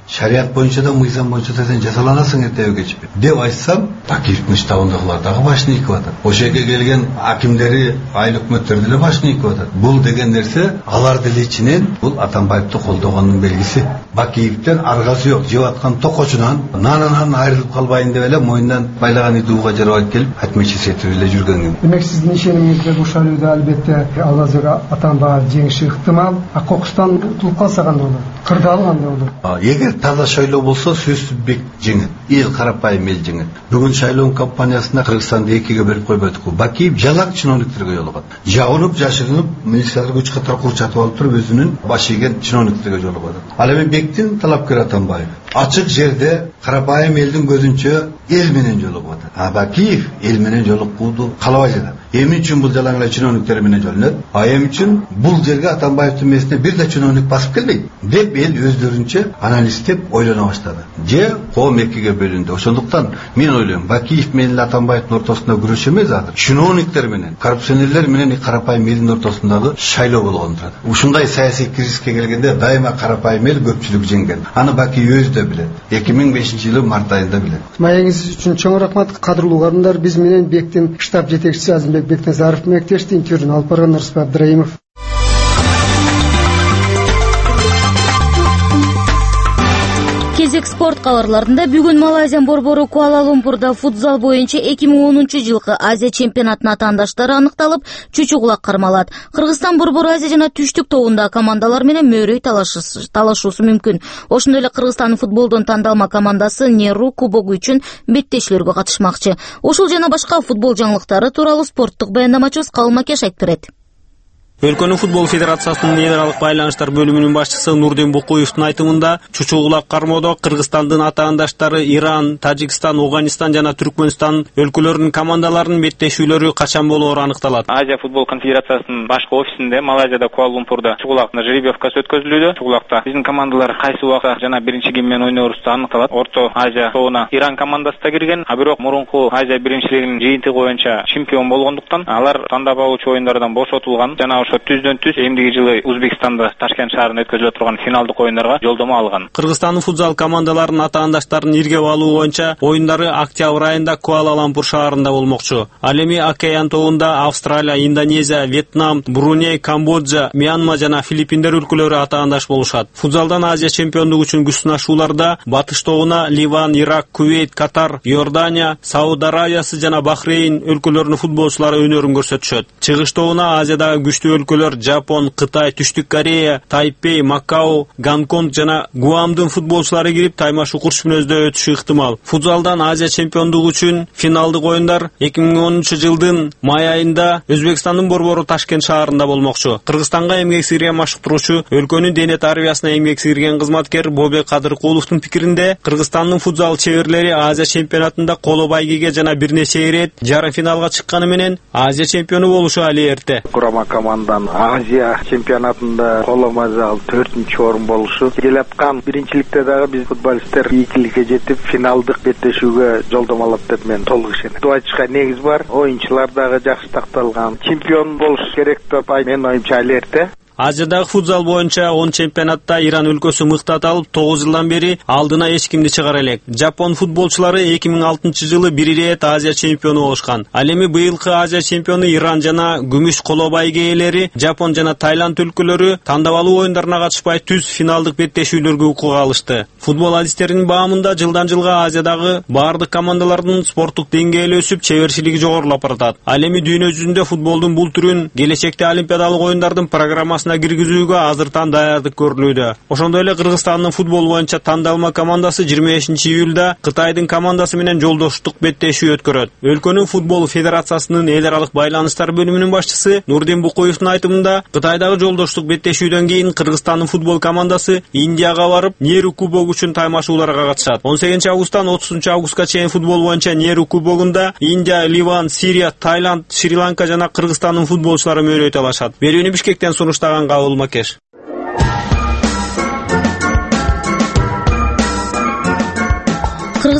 шарият боюнча да мыйзам боюнча да сен жазаланасың эртеби кечпи деп айтсам, Бакиевдин штабындагылар дагы башын ийкип атат. Ошол жерге келген акимдери, айыл өкмөттөр деле башын ийкип атат. Бул деген нерсе алар деле ичинен бул Атамбаевди колдогондун белгиси. Бакиевден аргасы жок, жеп аткан токочунан нанынан айрылып калбайын деп эле мойнунан байлаган идууга жарабайт келип, атмечи сетип эле жүргөн. Демек сиздин ишенимиңизде бул шайлоодо албетте Алазыр Атамбаев жеңиши ыктымал, а Кокустан утулуп калса кандай болот? Кырдаал кандай болот? Эгер таза шайлоо болсо сөзсүз бек жеңет. Эл карапайым эл жеңет. Бүгүн шайлоо кампаниясында Кыргызстанды экиге бөлүп койбойдук. Бакиев жалак чиновниктерге жолугат. Жагынып, жашырынып, милициялар күч катар курчатып алып туруп өзүнүн баш ийген чиновниктерге жолугат. Ал эми бектин талапкер Атамбаев ачык жерде карапайым элдин көзүнчө эл менен жолугат. А Бакиев эл менен жолукууду каалабай жатат. Эми үчүн бул жалаң эле чиновниктер менен жолунат. А эми үчүн бул жерге Атамбаевдин месине бир да чиновник басып келбейт деп эл өздөрүнчө анализдеп ойлоно баштады. Же коом экиге бөлүндү. Ошондуктан мен ойлойм, Бакиев менен Атамбаевдин ортосунда күрөш эмес азыр. Чиновниктер менен, коррупционерлер менен карапайым элдин ортосундагы шайлоо болгон турат. Ушундай саясий кризиске келгенде дайыма карапайым эл көпчүлүк жеңген. Аны Бакиев өзү да билет. эки миң бешинчи жылы март айында билет. Маегиңиз үчүн чоң рахмат, кадырлуу угармандар. Биз менен бектин штаб жетекчиси Азимбек Бекназаров мектешти. Интервьюну алып барган Нурсултан Абдыраимов. Кезек спорт кабарларында бүгүн Малайзия борбору Куала-Лумпурда футзал боюнча эки миң онунчу жылкы Азия чемпионатынын атаандаштары аныкталып, чучу кулак кармалат. Кыргызстан борбору Азия жана түштүк тобундагы командалар менен мөөрөй талашуусу мүмкүн. Ошондой эле Кыргызстандын футболдон тандалма командасы Неру кубогу үчүн беттешүүлөргө катышмакчы. Ошол жана башка футбол жаңылыктары тууралуу спорттук баяндамачыбыз Калмакеш айтып берет. Өлкөнүн футбол федерациясынын эл аралык байланыштар бөлүмүнүн башчысы Нурдин Букуевдин айтымында, чучу кулак кармоодо Кыргызстандын атаандаштары Иран, Тажикстан, Афганистан жана Түркмөнстан өлкөлөрүнүн командаларынын беттешүүлөрү качан болоору аныкталат. Азия футбол конфедерациясынын башкы офисинде Малайзияда Куала-Лумпурда чугулактын жеребьевкасы өткөзүлүүдө. Чугулакта биздин командалар кайсы убакта жана биринчи ким менен ойноорубузду аныкталат. Орто Азия тобуна Иран командасы да кирген, а бирок мурунку Азия биринчилигинин жыйынтыгы боюнча чемпион болгондуктан алар тандап алуучу оюндардан бошотулган жана ошо түздөн түз эмдиги жылы Өзбекстанда Ташкент шаарында өткөзүлө турган финалдык оюндарга жолдомо алган. Кыргызстандын футзал командаларынын атаандаштарын иргеп алуу боюнча оюндары октябрь айында Куала-Лумпур шаарында болмокчу. Ал эми океан тобунда Австралия, Индонезия, Вьетнам, Бруней, Камбоджа, Мьянма жана Филиппиндер өлкөлөрү атаандаш болушат. Футзалдан Азия чемпиондугу үчүн күч сынашууларда Батыш тобуна Ливан, Ирак, Кувейт, Катар, Иордания, Сауд Аравиясы жана Бахрейн өлкөлөрүнүн футболчулары өнөрүн көрсөтүшөт. Чыгыш тобуна Азиядагы күчтүү өлкөлөр Жапон, Кытай, Түштүк Корея, Тайпей, Макао, Гонконг жана Гуамдын футболчулары кирип таймаш укуруш мүнөздө өтүшү ыктымал. Футзалдан Азия чемпиондугу үчүн финалдык оюндар эки миң онунчу жылдын май айында Өзбекстандын борбору Ташкент шаарында болмокчу. Кыргызстанга эмгек сиңирген машыктыруучу, өлкөнүн дене тарбиясына эмгек сиңирген кызматкер Бобек Кадыркуловдун пикиринде, Кыргызстандын футзал чеберлери Азия чемпионатында коло байгеге жана бир нече ирет жарым финалга чыкканы менен Азия чемпиону болушу али эрте. Курама команданын Азия чемпионатында коло мазал төртүнчү орун болушу келаткан. Биринчиликте дагы биз футболисттер ийгиликке жетип, финалдык беттешүүгө жолдомо алат деп мен толук ишенем. Бул айтышка негиз бар. Оюнчулар дагы жакшы такталган. Чемпион болуш керек деп мен оюмча али эрте. Азиядагы футзал боюнча он чемпионатта Иран өлкөсү мыктат алып, тогуз жылдан бери алдына эч кимди чыгара элек. Жапон футболчулары эки миң алтынчы жылы бир ирет Азия чемпиону болушкан. Ал эми быйылкы Азия чемпиону Иран жана күмүш коло байге ээлери Жапон жана Таиланд өлкөлөрү тандап алуу оюндарына катышпай түз финалдык беттешүүлөргө укуга алышты. Футбол адистеринин баамында жылдан жылга Азиядагы бардык командалардын спорттук деңгээли өсүп, чеберчилиги жогорулап баратат. Ал эми дүйнө жүзүндө футболдун бул түрүн келечекте олимпиадалык оюндардын программасына киргизүүгө азыртан даярдык көрүлүүдө. Ошондой эле Кыргызстандын футбол боюнча тандалма командасы жыйырма бешинчи июлда Кытайдын командасы менен жолдоштук беттешүү өткөрөт. Өлкөнүн футбол федерациясынын эл аралык байланыштар бөлүмүнүн башчысы Нурдин Букуевдин айтымында, Кытайдагы жолдоштук беттешүүдөн кийин Кыргызстандын футбол командасы Индияга барып, Неру кубогу үчүн таймашууларга катышат. он сегизинчи августтан отузунчу августка чейин футбол боюнча Неру кубогунда Индия, Ливан, Сирия, Таиланд, Шри-Ланка жана Кыргызстандын футболчулары мөөрөй талашат. Берүүнү Бишкектен сунуштаган Калмакеш.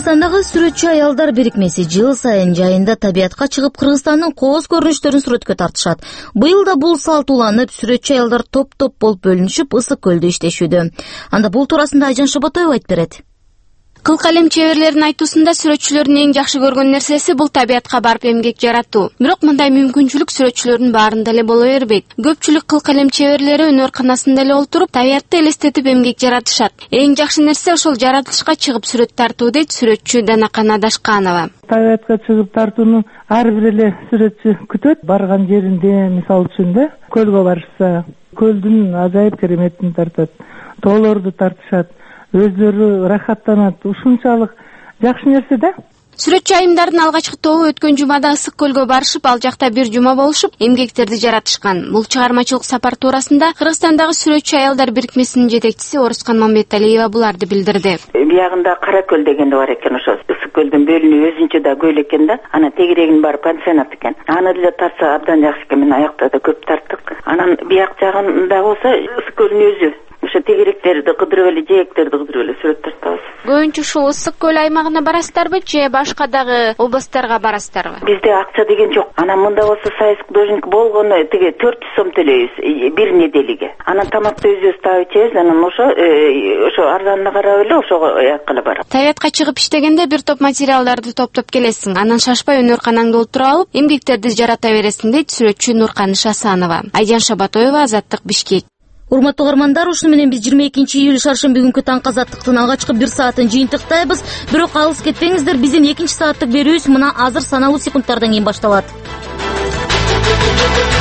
Кыргызстандагы сүрөтчү аялдар бирикмеси жыл сайын жайында табиятка чыгып Кыргызстандын кооз көрүнүштөрүн сүрөткө тартышат. Быйыл да бул салт уланып, сүрөтчү аялдар топ-топ болуп бөлүнүшүп, ысык көлдө иштешүүдө. Анда бул туурасында Айжан Шабатоева айтып берет. Кыл калем чеберлеринин айтуусунда сүрөтчүлөрдүн эң жакшы көргөн нерсеси бул табиятка барып эмгек жаратуу. Бирок мындай мүмкүнчүлүк сүрөтчүлөрдүн баарында эле боло бербейт. Көпчүлүк кыл калем чеберлери өнөр-канасында эле олтуруп, табиятты элестетип эмгек жаратышат. Эң жакшы нерсе ошол жаратылышка чыгып сүрөт тартуу, дейт сүрөтчү Данакан Адашканова. Табиятка чыгып тартууну ар бир эле сүрөтчү күтөт. Барган жеринде, мисалы үчүн да, көлгө барышса, көлдүн ажайып кереметин тартат, тоолорду тартышат. Өздөрү рахаттанат. Ушунчалык жакшы нерсе да. Сүрөтчү айымдардын алгачкы тобу өткөн жумада ысык көлгө барышып, ал жакта бир жума болушуп, эмгектерди жаратышкан. Бул чыгармачылык сапар туурасында Кыргызстандагы сүрөтчү аялдар бирикмесинин жетекчиси Орускан Мамбеталиева буларды билдирди. Биягында Кара көл деген бар экен, ошо ысык көлдүн бөлүнүү өзүнчө да көл экен да. Анан тегерегин бар пансионат экен. Аны деле тартса абдан жакшы экен. Мен аякта да көп тарттык. Анан бияк жагында болсо ысык көлдүн өзү. Ошо тегеректерди кыдырып эле, жээктерди кыдырып эле сүрөт тартабыз. Көбүнчө ушул ысык көл аймагына барасыздарбы же башка дагы областтарга барасыздарбы? Бизде акча деген жок. Анан мында болсо сайыск должник болгону тиги төрт жүз сом төлөйбүз бир неделиге. Анан тамакты өзүбүз таап ичебиз, анан ошо ошо арзанына карап эле ошого аякка эле барабыз. Табиятка чыгып иштегенде бир топ материалдарды топтоп келесиң, анан шашпай өнөр канаңды олтуруп алып, эмгектерди жарата бересиң, дейт сүрөтчү Нурканыш Асанова. Айжан Шабатоева, Азаттык, Бишкек. Урматтуу угармандар, ушуну менен биз жыйырма экинчи июль шаршемби күнкү таңкы азаттыктын алгачкы бир саатын жыйынтыктайбыз. Бирок алыс кетпеңиздер, биздин экинчи сааттык берүүбүз мына азыр саналуу секундтардан кийин башталат.